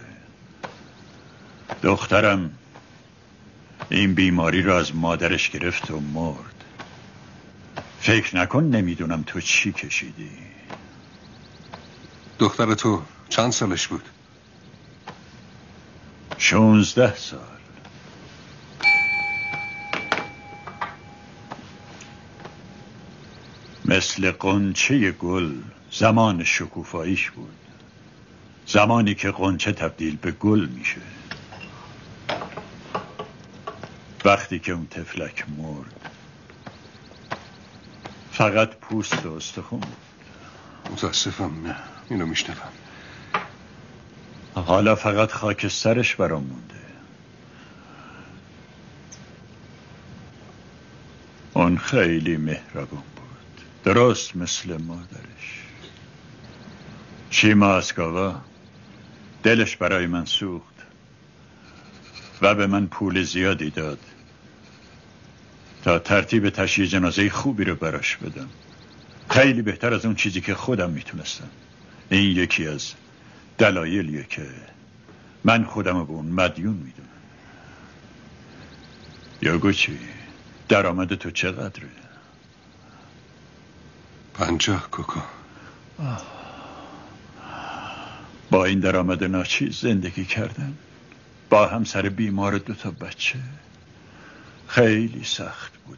دخترم این بیماری رو از مادرش گرفت و مرد. فکر نکن نمیدونم تو چی کشیدی. دختر تو چند سالش بود؟ 16 سال. مثل قنچه گل زمان شکوفاییش بود. زمانی که قنچه تبدیل به گل میشه. وقتی که اون طفلک مرد فقط پوست و استخون بود. متاسفم، اینو میشنوم. حالا فقط خاکسترش برام مونده. اون خیلی مهربون بود، درست مثل مادرش. شیما هاسکاوا دلش برای من سوخت و به من پول زیادی داد تا ترتیب تشییع جنازه خوبی رو براش بدم. خیلی بهتر از اون چیزی که خودم میتونستم. این یکی از دلایلیه که من خودم رو به اون مدیون میدونم. یاگوچی، درآمد تو چقدره؟ 50 کوکو. با این درآمد ناچیز زندگی کردن با همسر بیمار 2 تا بچه خیلی سخت بوده.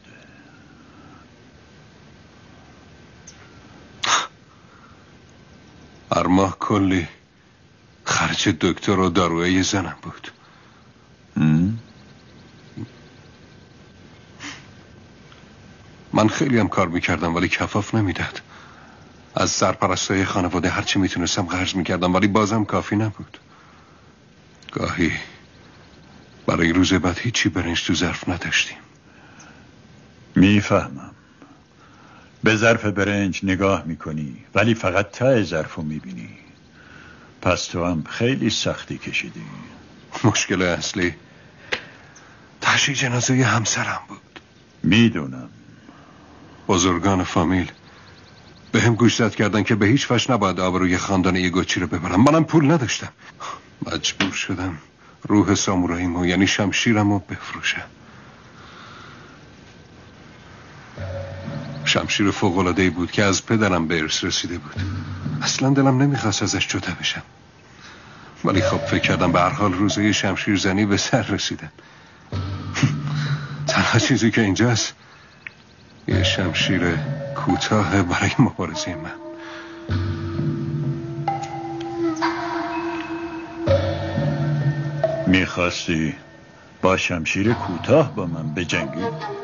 هر ماه کلی خرج دکتر و داروی زنم بود. من خیلی هم کار میکردم ولی کفاف نمیداد. از سرپرستای خانواده هرچی میتونستم قرض میکردم ولی بازم کافی نبود. گاهی برای روز بعد هیچی برنج تو ظرف نداشتیم. میفهمم. به ظرف برنج نگاه میکنی ولی فقط ته ظرفو میبینی. پس تو هم خیلی سختی کشیدی. مشکل اصلی تشییع جنازه همسرم بود. میدونم. بزرگان فامیل به هم گوشزد کردن که به هیچ وجه نباید آبروی خاندان ایگوچی رو ببرم. منم پول نداشتم، مجبور شدم روح ساموراییمو یعنی شمشیرمو بفروشم. شمشیر فوق‌العاده‌ای بود که از پدرم به ارث رسیده بود. اصلا دلم نمیخواست ازش جدا بشم، ولی خب فکر کردم به هر حال روزه شمشیر زنی به سر رسیدن. تنها چیزی که اینجاست یه شمشیر کوتاه برای مبارزه من. میخواستی با شمشیر کوتاه با من بجنگی؟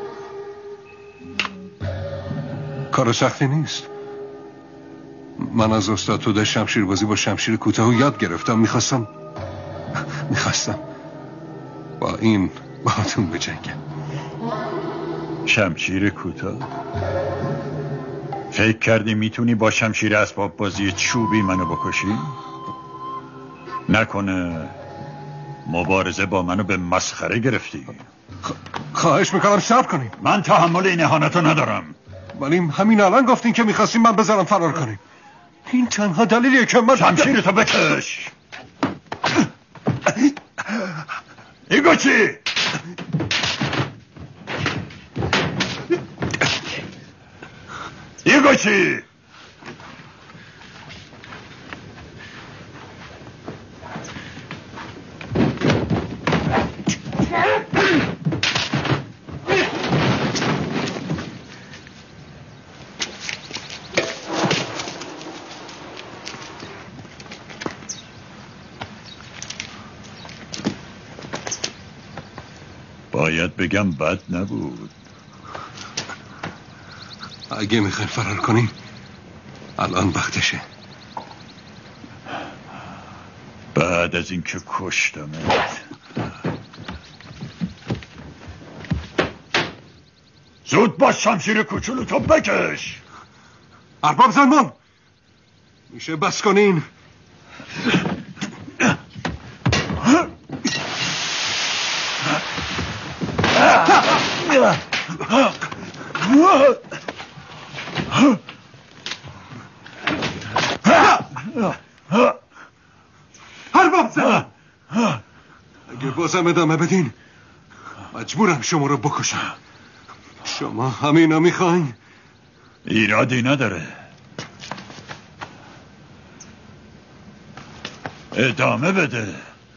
کار سختی نیست. من از استاد توده شمشیر بازی با شمشیر کوتاه یاد گرفتم. میخواستم با این باهاتون بجنگم. شمشیر کوتاه؟ فکر کردی میتونی با شمشیر اسباب بازی چوبی منو بکشی؟ نکنه مبارزه با منو به مسخره گرفتی؟ خواهش میکنم صبر کنیم. من تحمل این اهانتو ندارم. ولی همین الان گفتین که میخواستیم من بذارم فرار کنیم. این تنها دلیلیه که من شمشیرتو بکش. ایگوچی ایگوچی باید بگم بد نبود. اگه میخواین فرار کنیم الان وقتشه. بعد از اینکه کشتمت زود با شمشیر کوچولو تو بکش. ارباب زلمان میشه بس کنین. ارباب زلمان اگه بازم ادامه بدین مجبورم شما رو بکشم. شما همینو میخواین؟ ایرادی نداره، ادامه بده.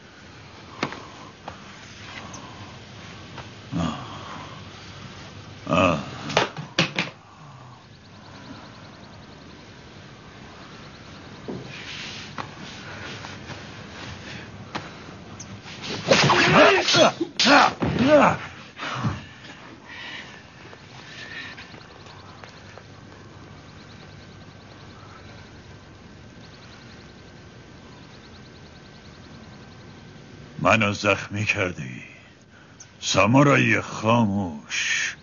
منو زخمی کردی سامورایی خاموش.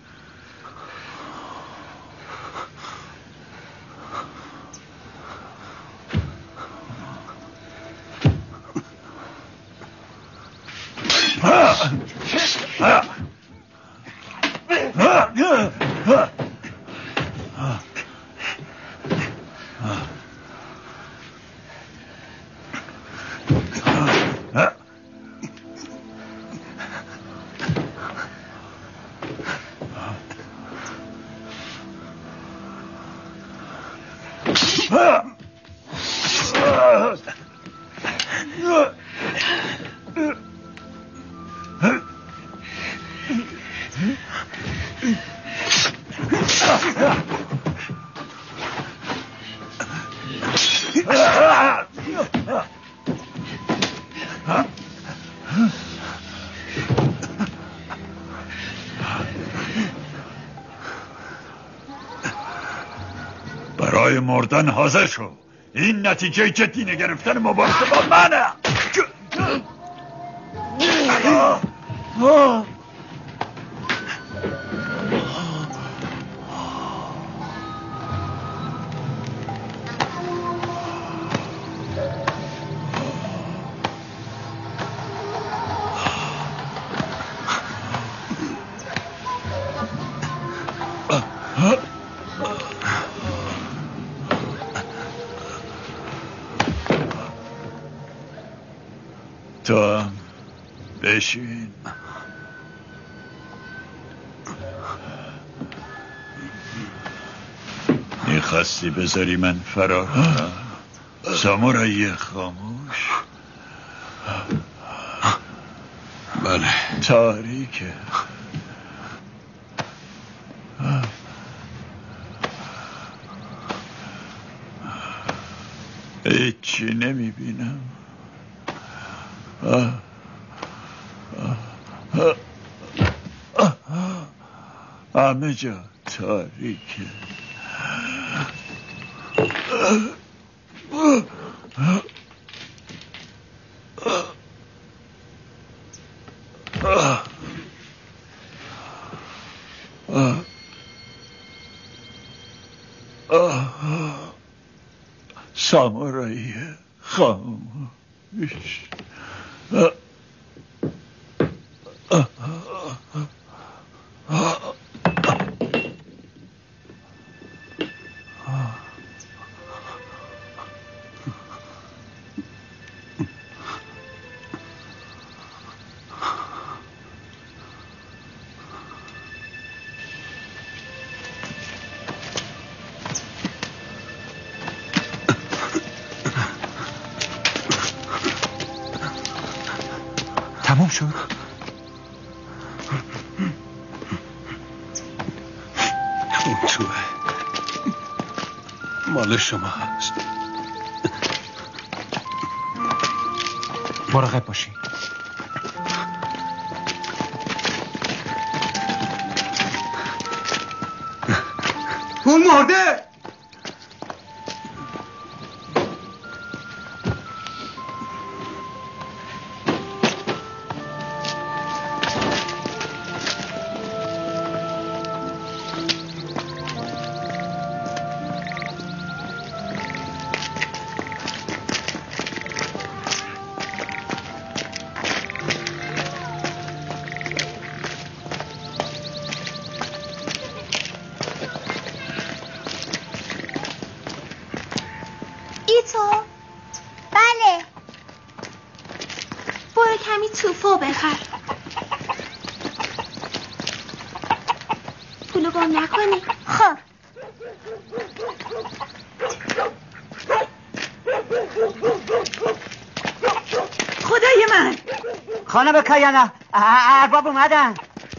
برای مردن حاضر شو. این نتیجه جدی نگرفتن مبارزه با منه. تو هم بشین. میخواستی بذاری من فرار کنم؟ سامورایی خاموش. بله. تاریکه. هیچی نمیبینم. همه جا تاریکه. سامورایی خاموش. تمام شد؟ اون توه، مال شما هست. مراقب باشی. اون مرده. توفو بخر. پولو گم نکنی. خب خدای من، خانم کایانا، ارباب اومدن.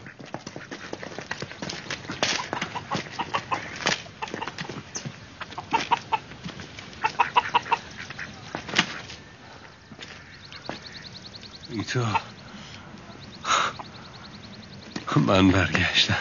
ایتو، من برگشتم.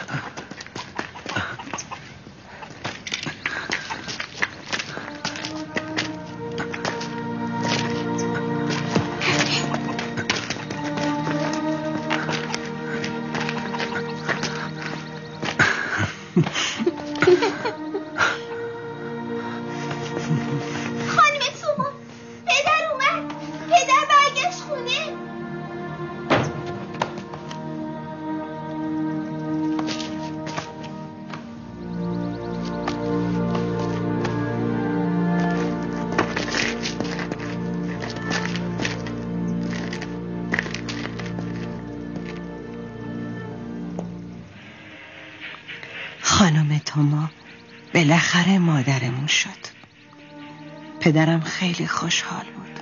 خانم توما بالاخره مادرمون شد. پدرم خیلی خوشحال بود،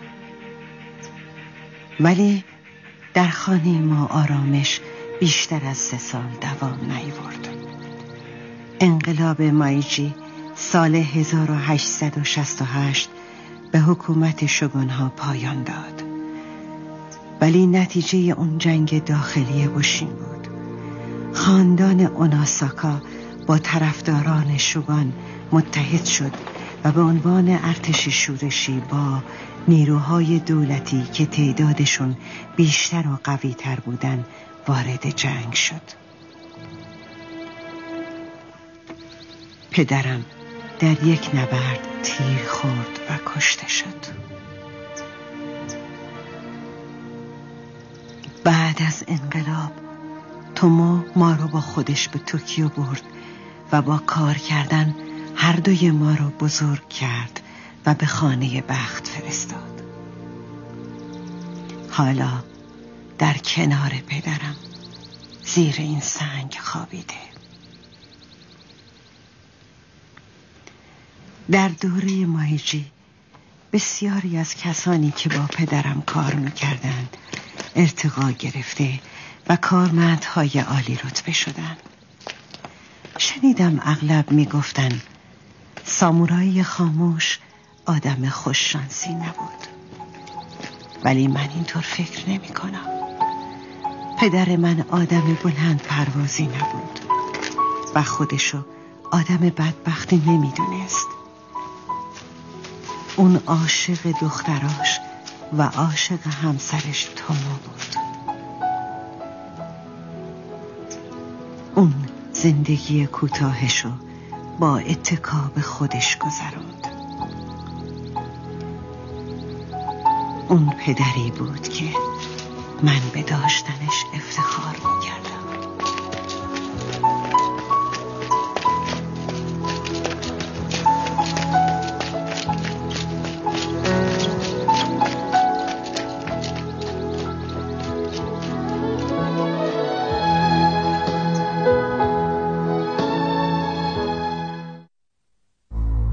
ولی در خانه ما آرامش بیشتر از 3 سال دوام نیاورد. انقلاب مایجی سال 1868 به حکومت شگون‌ها پایان داد، ولی نتیجه اون جنگ داخلی بوشین بود. خاندان اوناساکا با طرفداران شوگان متحد شد و به عنوان ارتش شورشی با نیروهای دولتی که تعدادشون بیشتر و قوی تر بودن وارد جنگ شد. پدرم در یک نبرد تیر خورد و کشته شد. بعد از انقلاب توما ما رو با خودش به توکیو برد و با کار کردن هر دوی ما رو بزرگ کرد و به خانه بخت فرستاد. حالا در کنار پدرم زیر این سنگ خوابیده. در دوره ماهیجی بسیاری از کسانی که با پدرم کار می‌کردند ارتقا گرفته و کارمندهای عالی رتبه شدند. شنیدم اغلب میگفتن سامورایی خاموش آدم خوششانسی نبود، ولی من اینطور فکر نمی کنم. پدر من آدم بلند پروازی نبود و خودشو آدم بدبختی نمیدونست. اون عاشق دختراش و عاشق همسرش تومو بود. اون زندگی کوتاهشو با اتکا به خودش گذروند. اون پدری بود که من به داشتنش افتخار میکردم.